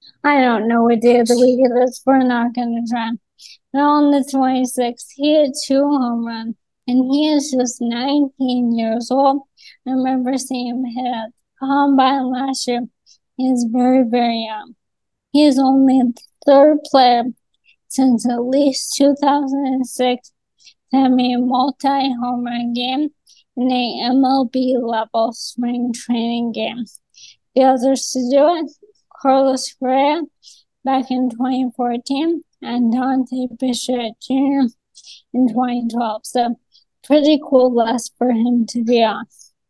I don't know what day of the week it is, we're not going to try. But on the twenty-sixth, he had two home runs, and he is just nineteen years old. I remember seeing him hit at the combine last year. He is very, very young. He is only the third player since at least two thousand six to have a multi-home run game in a M L B-level spring training game. The others to do it, Carlos Correa back in twenty fourteen and Dante Bichette Junior in twenty twelve. So pretty cool list for him to be on.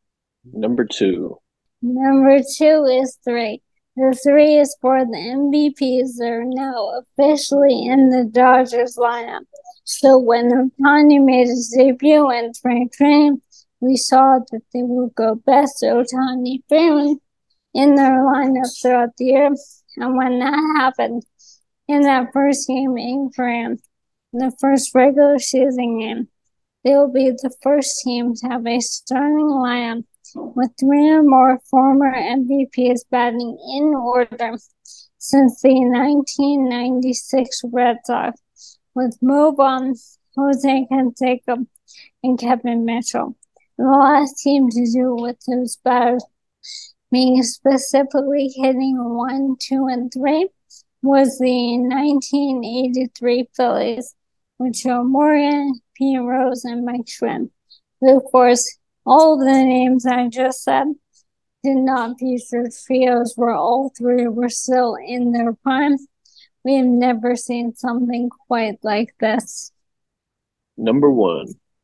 Number two. Number two is three. The three is for the M V Ps that are now officially in the Dodgers lineup. So when Ohtani made his debut in spring training, we saw that they would go best Ohtani family in their lineup throughout the year. And when that happened, in that first game in Korea, the first regular season game, they will be the first team to have a starting lineup with three or more former M V Ps batting in order since the nineteen ninety-six Red Sox, with Mo Vaughn, Jose Canseco, and Kevin Mitchell. The last team to do it with those batters being specifically hitting one, two, and three was the nineteen eighty-three Phillies, with Joe Morgan, Pete Rose, and Mike Schmidt. But of course, all of the names I just said did not feature trios where all three were still in their prime. We have never seen something quite like this. Number one.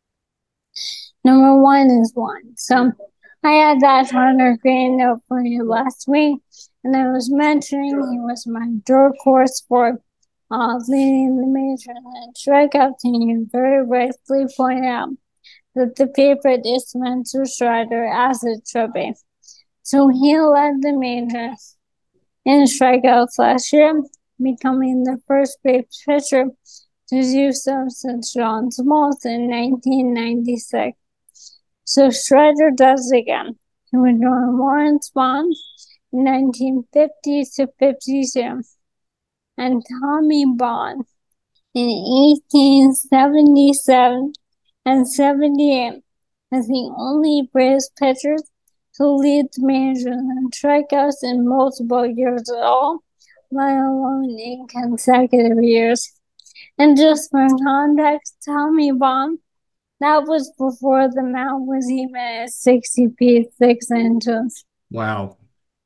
Number one is one. So I had that Hunter Green note for you last week, and I was mentioning he was my dark horse for uh, leading the major and strikeout team. You very rightfully point out that the favorite is Spencer Strider, as it should be. So he led the majors in strikeouts last year, becoming the first big pitcher to do so since John Smoltz in nineteen ninety-six. So Strider does it again. He would join Warren Spahn in nineteen fifty to fifty-two, and Tommy Bond in eighteen seventy-seven and seventy-eight as the only Braves pitchers to lead the majors in strikeouts in multiple years at all, let alone in consecutive years. And just for context, Tommy Bond, that was before the mound was even at sixty feet six inches. Wow.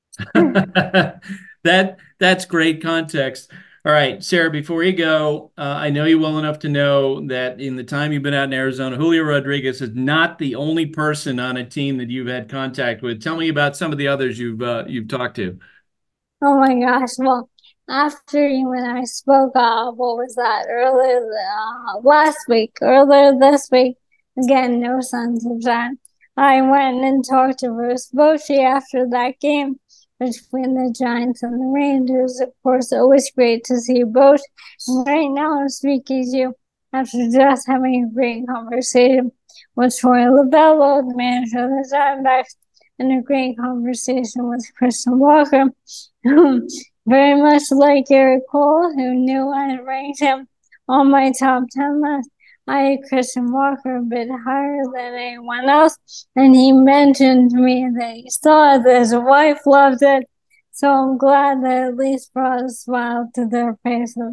that that's great context. All right, Sarah, before you go, uh, I know you well enough to know that in the time you've been out in Arizona, Julio Rodriguez is not the only person on a team that you've had contact with. Tell me about some of the others you've uh, you've talked to. Oh my gosh. Well, after you and I spoke, uh, what was that, earlier uh, last week, earlier this week, again, no Sons of Shine, I went and talked to Bruce Bochy after that game between the Giants and the Rangers. Of course, always great to see Boch. And right now I'm speaking to you after just having a great conversation with Troy Lovello, the manager of the Diamondbacks, and a great conversation with Christian Walker, who, very much like Eric Cole, who knew I had ranked him on my top ten list, I had Christian Walker a bit higher than anyone else, and he mentioned to me that he saw it, that his wife loved it. So I'm glad that at least brought a smile to their faces.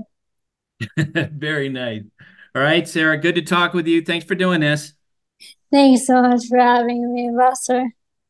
Very nice. All right, Sarah, good to talk with you. Thanks for doing this. Thanks so much for having me, Buster.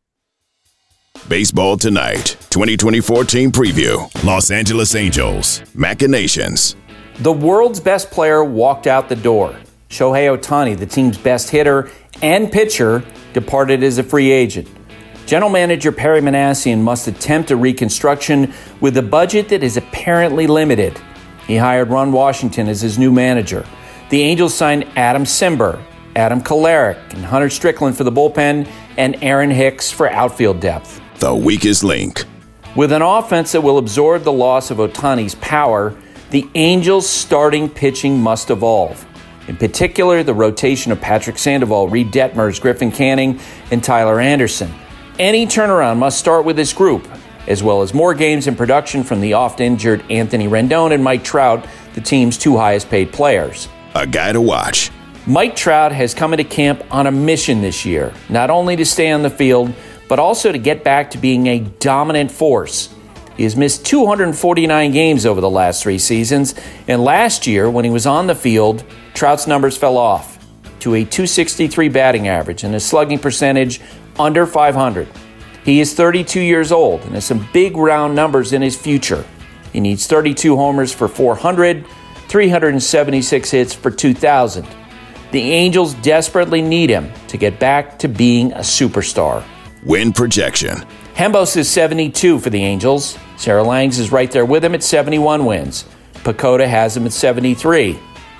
Baseball Tonight, twenty twenty-four team preview. Los Angeles Angels, Machinations. The world's best player walked out the door. Shohei Ohtani, the team's best hitter and pitcher, departed as a free agent. General Manager Perry Minasian must attempt a reconstruction with a budget that is apparently limited. He hired Ron Washington as his new manager. The Angels signed Adam Cimber, Adam Kolarek, and Hunter Strickland for the bullpen, and Aaron Hicks for outfield depth. The weakest link. With an offense that will absorb the loss of Ohtani's power, the Angels' starting pitching must evolve. In particular, the rotation of Patrick Sandoval, Reed Detmers, Griffin Canning, and Tyler Anderson. Any turnaround must start with this group, as well as more games in production from the oft-injured Anthony Rendon and Mike Trout, the team's two highest-paid players. A guy to watch. Mike Trout has come into camp on a mission this year, not only to stay on the field, but also to get back to being a dominant force. He has missed two hundred forty-nine games over the last three seasons, and last year, when he was on the field, Trout's numbers fell off to a two sixty-three batting average and a slugging percentage under five hundred. He is thirty-two years old and has some big round numbers in his future. He needs thirty-two homers for four hundred, three hundred seventy-six hits for two thousand. The Angels desperately need him to get back to being a superstar. Win projection. Hembos is seventy-two for the Angels. Sarah Langs is right there with him at seventy-one wins. Pacoda has him at seventy-three.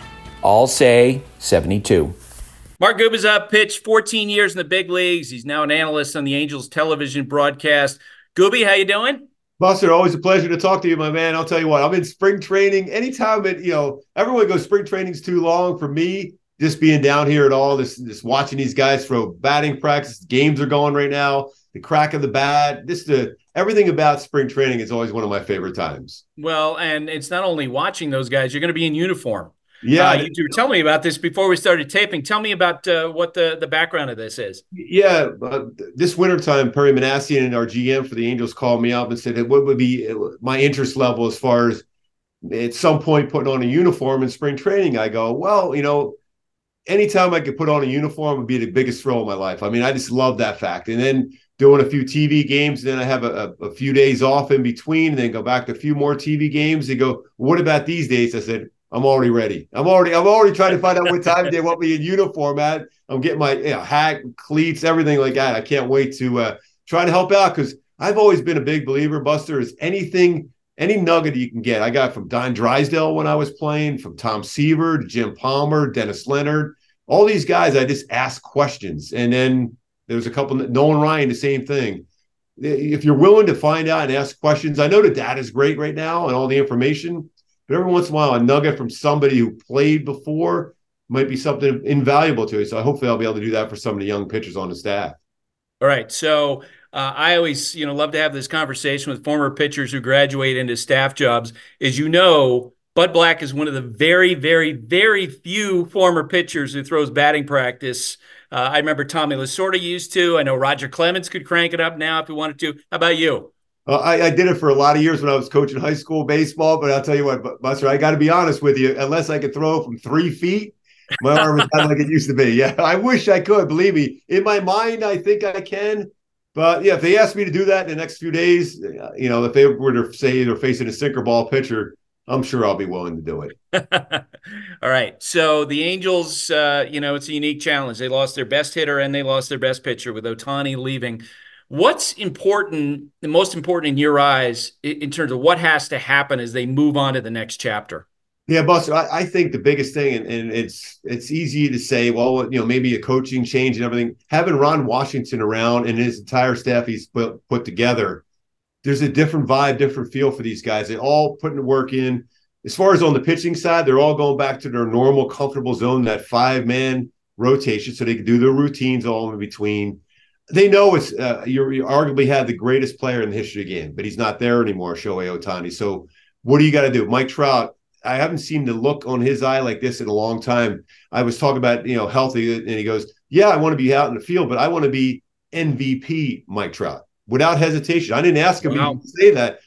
All say seventy-two. Mark Gubicza pitched fourteen years in the big leagues. He's now an analyst on the Angels television broadcast. Gooby, how you doing? Buster, always a pleasure to talk to you, my man. I'll tell you what, I'm in spring training. Anytime it, you know, everyone goes spring training's too long. For me, just being down here at all, this, this watching these guys throw batting practice, games are going right now, the crack of the bat, this the everything about spring training is always one of my favorite times. Well, and it's not only watching those guys, you're going to be in uniform. Yeah. Uh, you were telling me about this before we started taping. Tell me about uh, what the, the background of this is. Yeah. Uh, this wintertime, Perry Minasian and our G M for the Angels called me up and said, what would be my interest level as far as at some point putting on a uniform in spring training? I go, well, you know, anytime I could put on a uniform would be the biggest thrill of my life. I mean, I just love that fact. And then doing a few T V games, and then I have a, a, a few days off in between, and then go back to a few more T V games. They go, what about these days? I said, I'm already ready. I'm already, I'm already trying to find out what time they want me in uniform at. I'm getting my you know, hat, cleats, everything like that. I can't wait to uh, try to help out, because I've always been a big believer, Buster, is anything, any nugget you can get. I got from Don Drysdale when I was playing, from Tom Seaver, Jim Palmer, Dennis Leonard, all these guys. I just ask questions, and then there's a couple. Nolan Ryan, the same thing. If you're willing to find out and ask questions, I know the data is great right now and all the information. But every once in a while, a nugget from somebody who played before might be something invaluable to you. So hopefully I'll be able to do that for some of the young pitchers on the staff. All right. So uh, I always, you know, love to have this conversation with former pitchers who graduate into staff jobs. As you know, Bud Black is one of the very, very, very few former pitchers who throws batting practice. Uh, I remember Tommy Lasorda used to. I know Roger Clemens could crank it up now if he wanted to. How about you? Uh, I, I did it for a lot of years when I was coaching high school baseball, but I'll tell you what, Buster, I got to be honest with you. Unless I could throw from three feet, my arm is not like it used to be. Yeah, I wish I could. Believe me, in my mind, I think I can. But yeah, if they ask me to do that in the next few days, you know, if they were to say they're facing a sinker ball pitcher, I'm sure I'll be willing to do it. All right. So the Angels, uh, you know, it's a unique challenge. They lost their best hitter and they lost their best pitcher with Ohtani leaving. What's important, the most important in your eyes, in terms of what has to happen as they move on to the next chapter? Yeah, Buster, I, I think the biggest thing, and, and it's it's easy to say, well, you know, maybe a coaching change and everything. Having Ron Washington around and his entire staff he's put, put together, there's a different vibe, different feel for these guys. They're all putting the work in. As far as on the pitching side, they're all going back to their normal, comfortable zone, that five-man rotation, so they can do their routines all in between. They know it's uh, you you arguably had the greatest player in the history of the game, but he's not there anymore, Shohei Ohtani. So what do you got to do? Mike Trout, I haven't seen the look on his eye like this in a long time. I was talking about, you know, healthy, and he goes, yeah, I want to be out in the field, but I want to be M V P Mike Trout without hesitation. I didn't ask him wow. to say that,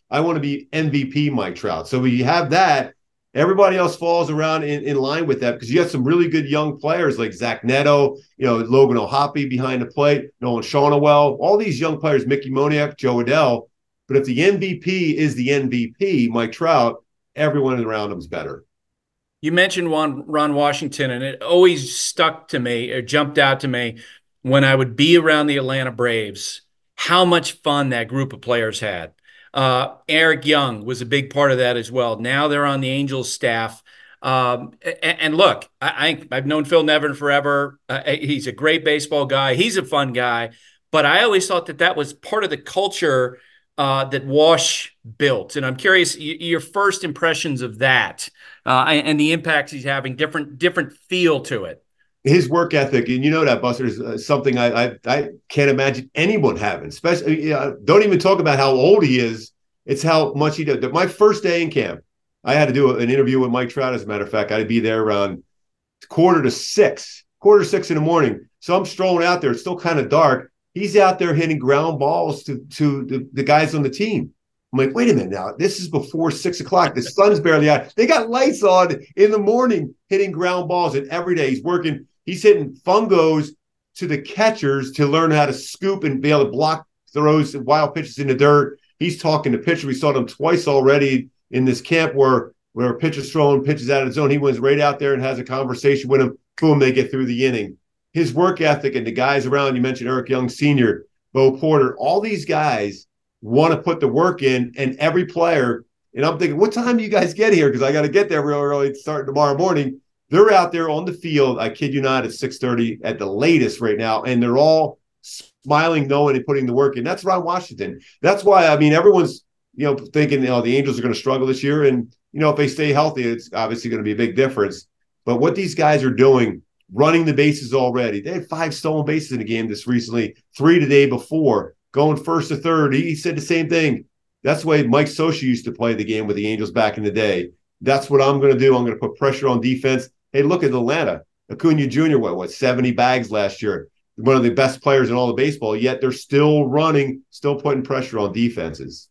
I want to be M V P Mike Trout. So when you have that, everybody else falls around in, in line with that because you got some really good young players like Zach Neto, you know, Logan O'Hoppe behind the plate, Nolan Shawnawell, all these young players, Mickey Moniak, Joe Adell. But if the M V P is the M V P, Mike Trout, everyone around him is better. You mentioned Ron, Ron Washington, and it always stuck to me or jumped out to me when I would be around the Atlanta Braves, how much fun that group of players had. Uh, Eric Young was a big part of that as well. Now they're on the Angels staff. Um, and, and look, I, I, I've known Phil Nevin forever. Uh, he's a great baseball guy. He's a fun guy. But I always thought that that was part of the culture uh, that Wash built. And I'm curious, y- your first impressions of that uh, and, and the impacts he's having, different different feel to it. His work ethic, and you know that, Buster, is uh, something I, I I can't imagine anyone having. Especially, you know, don't even talk about how old he is. It's how much he does. My first day in camp, I had to do an interview with Mike Trout. As a matter of fact, I'd be there around quarter to six, quarter to six in the morning. So I'm strolling out there. It's still kind of dark. He's out there hitting ground balls to to the, the guys on the team. I'm like, wait a minute now. This is before six o'clock. The sun's barely out. They got lights on in the morning hitting ground balls, and every day he's working. He's hitting fungos to the catchers to learn how to scoop and be able to block throws and wild pitches in the dirt. He's talking to pitchers. We saw them twice already in this camp where, where a pitcher's throwing pitches out of the zone. He went right out there and has a conversation with him. Boom, they get through the inning. His work ethic and the guys around, you mentioned Eric Young Senior, Bo Porter, all these guys want to put the work in, and every player, and I'm thinking, what time do you guys get here? Because I got to get there real early starting tomorrow morning. They're out there on the field, I kid you not, at six thirty at the latest right now, and they're all smiling, knowing and putting the work in. That's Ron Washington. That's why, I mean, everyone's, you know, thinking, you know, the Angels are going to struggle this year, and, you know, if they stay healthy, it's obviously going to be a big difference. But what these guys are doing, running the bases already. They had five stolen bases in the game this recently, three the day before, going first to third. He said the same thing. That's the way Mike Scioscia used to play the game with the Angels back in the day. That's what I'm going to do. I'm going to put pressure on defense. Hey, look at Atlanta. Acuna Junior, what, what, seventy bags last year. One of the best players in all of baseball, yet they're still running, still putting pressure on defenses.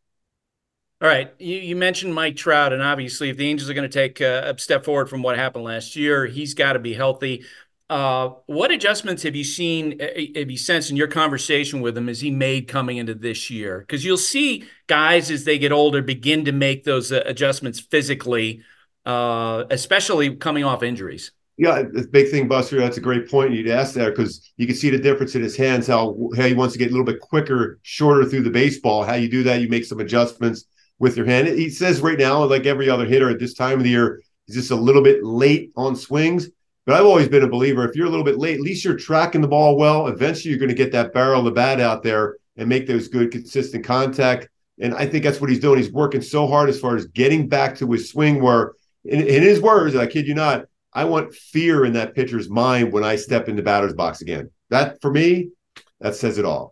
All right. You, you mentioned Mike Trout, and obviously if the Angels are going to take a, a step forward from what happened last year, he's got to be healthy. Uh, what adjustments have you seen, have you sensed in your conversation with him, has he made coming into this year? Because you'll see guys as they get older begin to make those uh, adjustments physically, uh, especially coming off injuries. Yeah, the big thing, Buster, that's a great point. You'd ask that because you can see the difference in his hands, how, how he wants to get a little bit quicker, shorter through the baseball. How you do that, you make some adjustments with your hand. He says right now, like every other hitter at this time of the year, he's just a little bit late on swings. But I've always been a believer, if you're a little bit late, at least you're tracking the ball well. Eventually, you're going to get that barrel of the bat out there and make those good, consistent contact. And I think that's what he's doing. He's working so hard as far as getting back to his swing where, in, in his words, and I kid you not, I want fear in that pitcher's mind when I step in the batter's box again. That, for me, that says it all.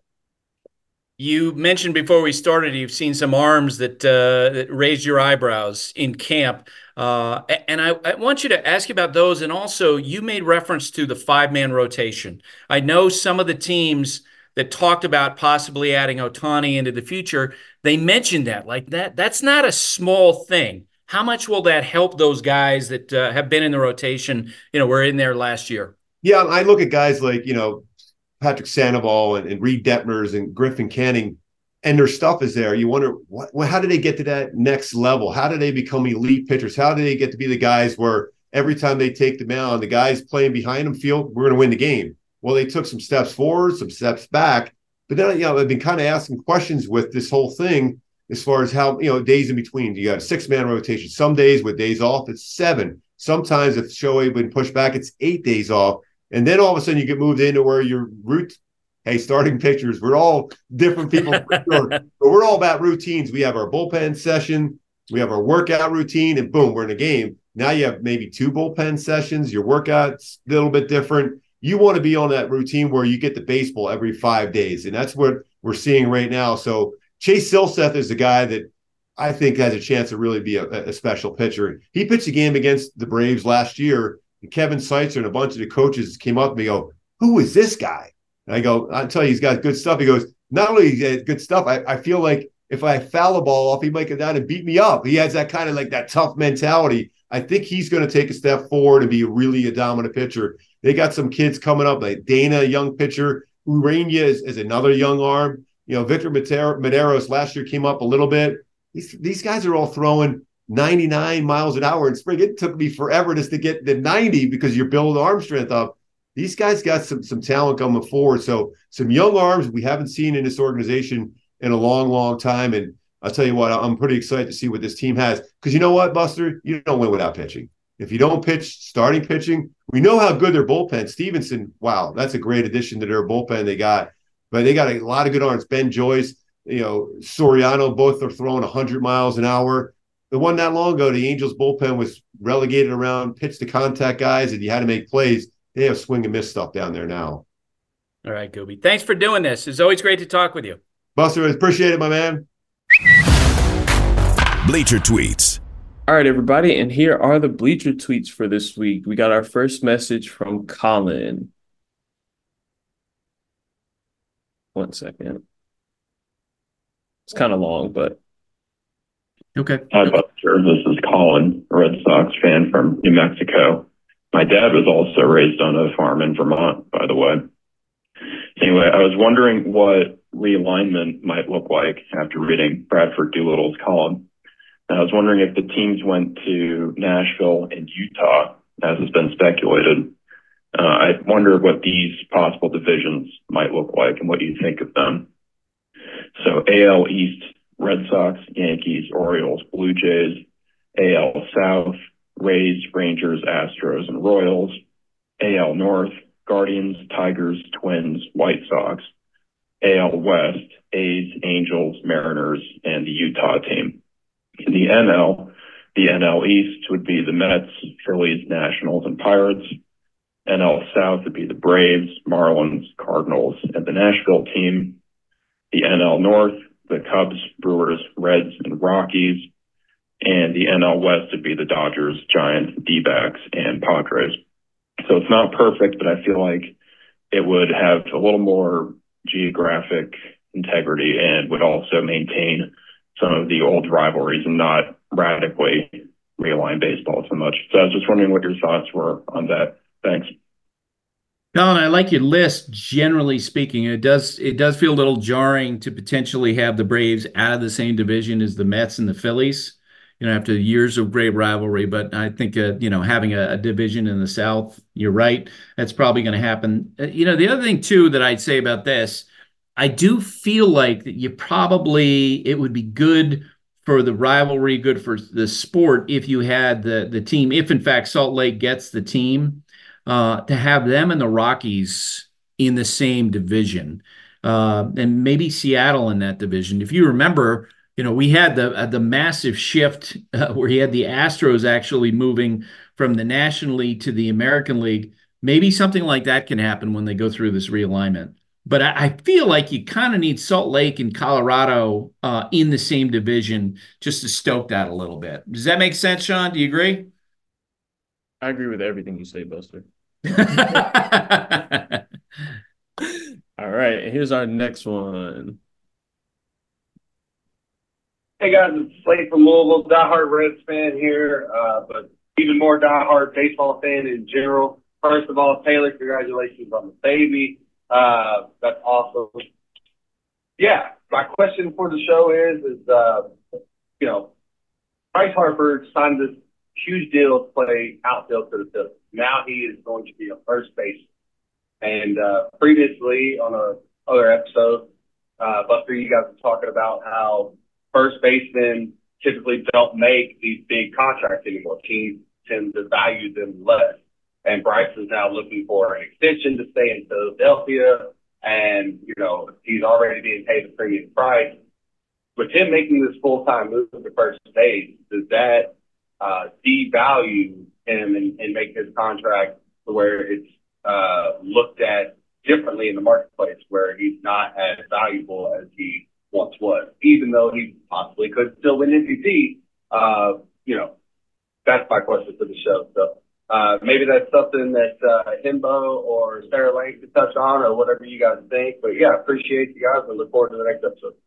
You mentioned before we started, you've seen some arms that, uh, that raised your eyebrows in camp. Uh, and I, I want you to ask you about those. And also, you made reference to the five-man rotation. I know some of the teams that talked about possibly adding Ohtani into the future, they mentioned that. Like, that, that's not a small thing. How much will that help those guys that uh, have been in the rotation, you know, were in there last year? Yeah, I look at guys like, you know, Patrick Sandoval and, and Reed Detmers and Griffin Canning, and their stuff is there. You wonder, what, well, how do they get to that next level? How do they become elite pitchers? How do they get to be the guys where every time they take the mound, the guys playing behind them feel we're going to win the game? Well, they took some steps forward, some steps back. But then, you know, I've been kind of asking questions with this whole thing as far as how, you know, days in between. You got a six-man rotation. Some days with days off, it's seven. Sometimes if Shohei been pushed back, it's eight days off. And then all of a sudden you get moved into where your root, hey, starting pitchers, we're all different people for sure, but we're all about routines. We have our bullpen session, we have our workout routine, and boom, we're in a game. Now you have maybe two bullpen sessions, your workout's a little bit different. You want to be on that routine where you get the baseball every five days, and that's what we're seeing right now. So Chase Silseth is a guy that I think has a chance to really be a, a special pitcher. He pitched a game against the Braves last year, and Kevin Seitzer and a bunch of the coaches came up to me and go, who is this guy? And I go, I'll tell you, he's got good stuff. He goes, not only good stuff, I, I feel like if I foul the ball off, he might come down and beat me up. He has that kind of like that tough mentality. I think he's going to take a step forward and be really a dominant pitcher. They got some kids coming up, like Dana, a young pitcher. Urania is, is another young arm. You know, Victor Medeiros last year came up a little bit. These, these guys are all throwing ninety-nine miles an hour in spring. It took me forever just to get the ninety because you're building arm strength up. These guys got some some talent coming forward. So some young arms we haven't seen in this organization in a long, long time. And I'll tell you what, I'm pretty excited to see what this team has. Because you know what, Buster? You don't win without pitching. If you don't pitch, starting pitching, we know how good their bullpen. Stevenson, wow, that's a great addition to their bullpen they got. But they got a lot of good arms. Ben Joyce, you know, Soriano, both are throwing one hundred miles an hour. The one not long ago, the Angels bullpen was relegated around pitch to contact guys, and you had to make plays. They have swing and miss stuff down there now. All right, Gooby. Thanks for doing this. It's always great to talk with you. Buster, appreciate it, my man. Bleacher Tweets. All right, everybody, and here are the Bleacher Tweets for this week. We got our first message from Colin. One second. It's kind of long, but okay. Hi, Buster. This is Colin, a Red Sox fan from New Mexico. My dad was also raised on a farm in Vermont, by the way. Anyway, I was wondering what realignment might look like after reading Bradford Doolittle's column. And I was wondering if the teams went to Nashville and Utah, as has been speculated. Uh, I wonder what these possible divisions might look like and what you think of them. So A L East, Red Sox, Yankees, Orioles, Blue Jays. A L South, Rays, Rangers, Astros, and Royals. A L North, Guardians, Tigers, Twins, White Sox. A L West, A's, Angels, Mariners, and the Utah team. In the N L, the N L East would be the Mets, Phillies, Nationals, and Pirates. N L South would be the Braves, Marlins, Cardinals, and the Nashville team. The N L North, the Cubs, Brewers, Reds, and Rockies. And the N L West would be the Dodgers, Giants, D-backs, and Padres. So it's not perfect, but I feel like it would have a little more geographic integrity and would also maintain some of the old rivalries and not radically realign baseball so much. So I was just wondering what your thoughts were on that. Thanks. Colin, I like your list. Generally speaking, it does it does feel a little jarring to potentially have the Braves out of the same division as the Mets and the Phillies, you know, after years of great rivalry. But I think, uh, you know, having a, a division in the South, you're right, that's probably going to happen. Uh, you know, the other thing, too, that I'd say about this, I do feel like that you probably, it would be good for the rivalry, good for the sport if you had the the team, if in fact Salt Lake gets the team, uh, to have them and the Rockies in the same division, uh, and maybe Seattle in that division. If you remember, you know, we had the uh, the massive shift uh, where he had the Astros actually moving from the National League to the American League. Maybe something like that can happen when they go through this realignment. But I, I feel like you kind of need Salt Lake and Colorado uh, in the same division just to stoke that a little bit. Does that make sense, Sean? Do you agree? I agree with everything you say, Buster. All right, and here's our next one. Hey guys, it's Slade from Louisville, diehard Reds fan here, uh, but even more diehard baseball fan in general. First of all, Taylor, congratulations on the baby. Uh, that's awesome. Yeah, my question for the show is, is uh, you know, Bryce Harper signed this huge deal to play outfield for the Phillies. Now he is going to be a first baseman. And uh, previously on a other episode, uh, Buster, you guys were talking about how first basemen typically don't make these big contracts anymore. Teams tend to value them less. And Bryce is now looking for an extension to stay in Philadelphia. And, you know, he's already being paid a premium price. With him making this full-time move to first base, does that uh, devalue him and, and make his contract to where it's uh, looked at differently in the marketplace, where he's not as valuable as he once was, even though he possibly could still win M V P? Uh, you know, that's my question for the show. So uh, maybe that's something that uh, Himbo or Sarah Lane could touch on, or whatever you guys think. But yeah, appreciate you guys and look forward to the next episode.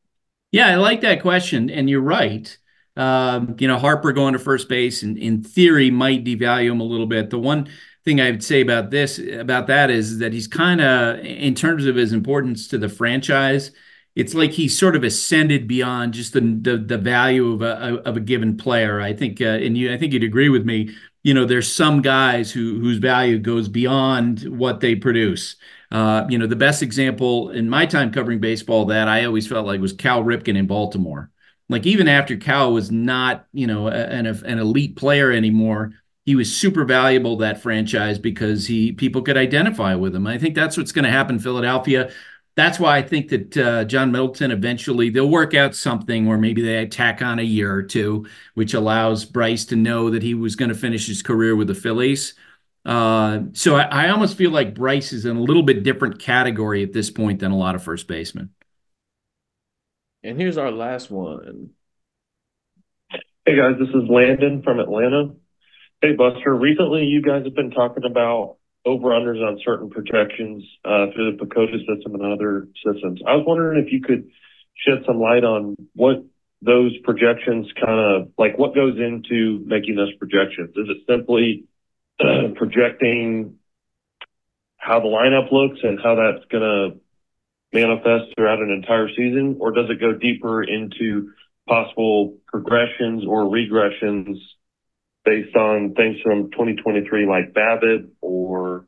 Yeah, I like that question, and you're right. Um, you know, Harper going to first base, and in theory, might devalue him a little bit. The one thing I would say about this, about that, is that he's kind of, in terms of his importance to the franchise, it's like he's sort of ascended beyond just the the, the value of a of a given player. I think, uh, and you, I think you'd agree with me. You know, there's some guys who whose value goes beyond what they produce. Uh, you know, the best example in my time covering baseball that I always felt like was Cal Ripken in Baltimore. Like, even after Cal was not, you know, an, an elite player anymore, he was super valuable to that franchise because he people could identify with him. I think that's what's going to happen in Philadelphia. That's why I think that uh, John Middleton, eventually they'll work out something where maybe they tack on a year or two, which allows Bryce to know that he was going to finish his career with the Phillies. Uh, so I, I almost feel like Bryce is in a little bit different category at this point than a lot of first basemen. And here's our last one. Hey guys, this is Landon from Atlanta. Hey Buster, recently you guys have been talking about over-unders on certain projections uh, through the PECOTA system and other systems. I was wondering if you could shed some light on what those projections kind of, like what goes into making those projections. Is it simply uh, projecting how the lineup looks and how that's going to manifest throughout an entire season, or does it go deeper into possible progressions or regressions based on things from twenty twenty-three like BABIP or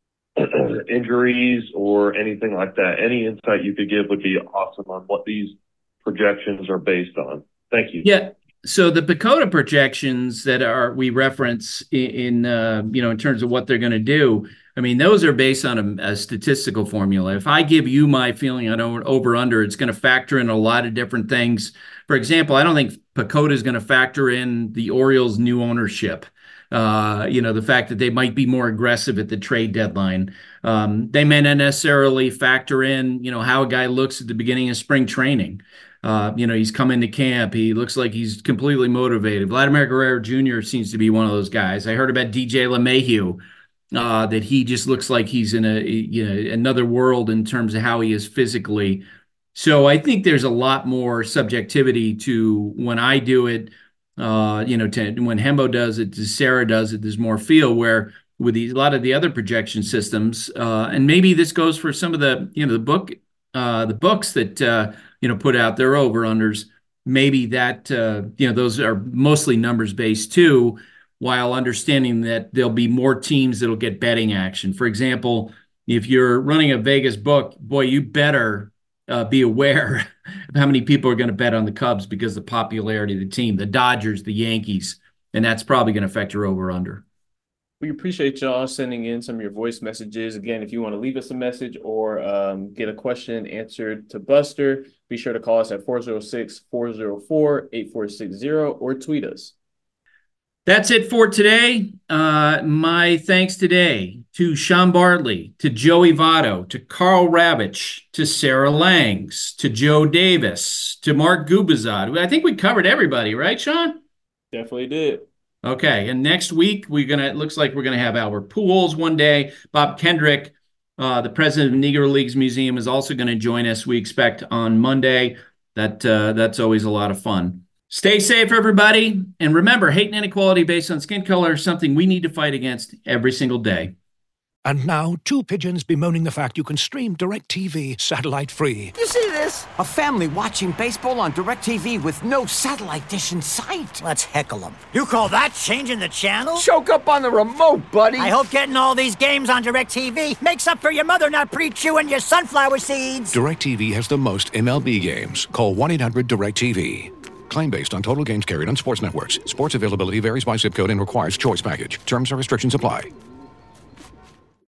injuries or anything like that? Any insight you could give would be awesome on what these projections are based on. Thank you. Yeah. So the PECOTA projections that are we reference in, in uh, you know, in terms of what they're going to do, I mean, those are based on a, a statistical formula. If I give you my feeling on over under, it's going to factor in a lot of different things. For example, I don't think PECOTA is going to factor in the Orioles' new ownership. Uh, you know, the fact that they might be more aggressive at the trade deadline. Um, they may not necessarily factor in, you know, how a guy looks at the beginning of spring training. Uh, you know, he's come into camp. He looks like he's completely motivated. Vladimir Guerrero Junior seems to be one of those guys. I heard about D J LeMahieu, uh, that he just looks like he's in a, you know, another world in terms of how he is physically. So I think there's a lot more subjectivity to when I do it, uh, you know, to, when Hembo does it, to Sarah does it, there's more feel, where with these, a lot of the other projection systems, uh, and maybe this goes for some of the, you know, the book, uh, the books that, uh, you know, put out their over-unders, maybe that, uh, you know, those are mostly numbers based too, while understanding that there'll be more teams that'll get betting action. For example, if you're running a Vegas book, boy, you better uh, be aware of how many people are going to bet on the Cubs because of the popularity of the team, the Dodgers, the Yankees, and that's probably going to affect your over-under. We appreciate y'all sending in some of your voice messages. Again, if you want to leave us a message or um, get a question answered to Buster, be sure to call us at four oh six, four oh four, eight four six zero or tweet us. That's it for today. Uh, my thanks today to Sean Bartley, to Joey Votto, to Carl Ravitch, to Sarah Langs, to Joe Davis, to Mark Gubizad. I think we covered everybody, right, Sean? Definitely did. Okay, and next week we're gonna. It looks like we're gonna have Albert Pujols one day. Bob Kendrick, uh, the president of Negro Leagues Museum, is also going to join us. We expect on Monday. That uh, that's always a lot of fun. Stay safe, everybody, and remember, hate and inequality based on skin color is something we need to fight against every single day. And now, two pigeons bemoaning the fact you can stream DirecTV satellite-free. You see this? A family watching baseball on DirecTV with no satellite dish in sight. Let's heckle them. You call that changing the channel? Choke up on the remote, buddy. I hope getting all these games on DirecTV makes up for your mother not pre-chewing your sunflower seeds. DirecTV has the most M L B games. Call one eight hundred direct T V. Claim based on total games carried on sports networks. Sports availability varies by zip code and requires choice package. Terms and restrictions apply.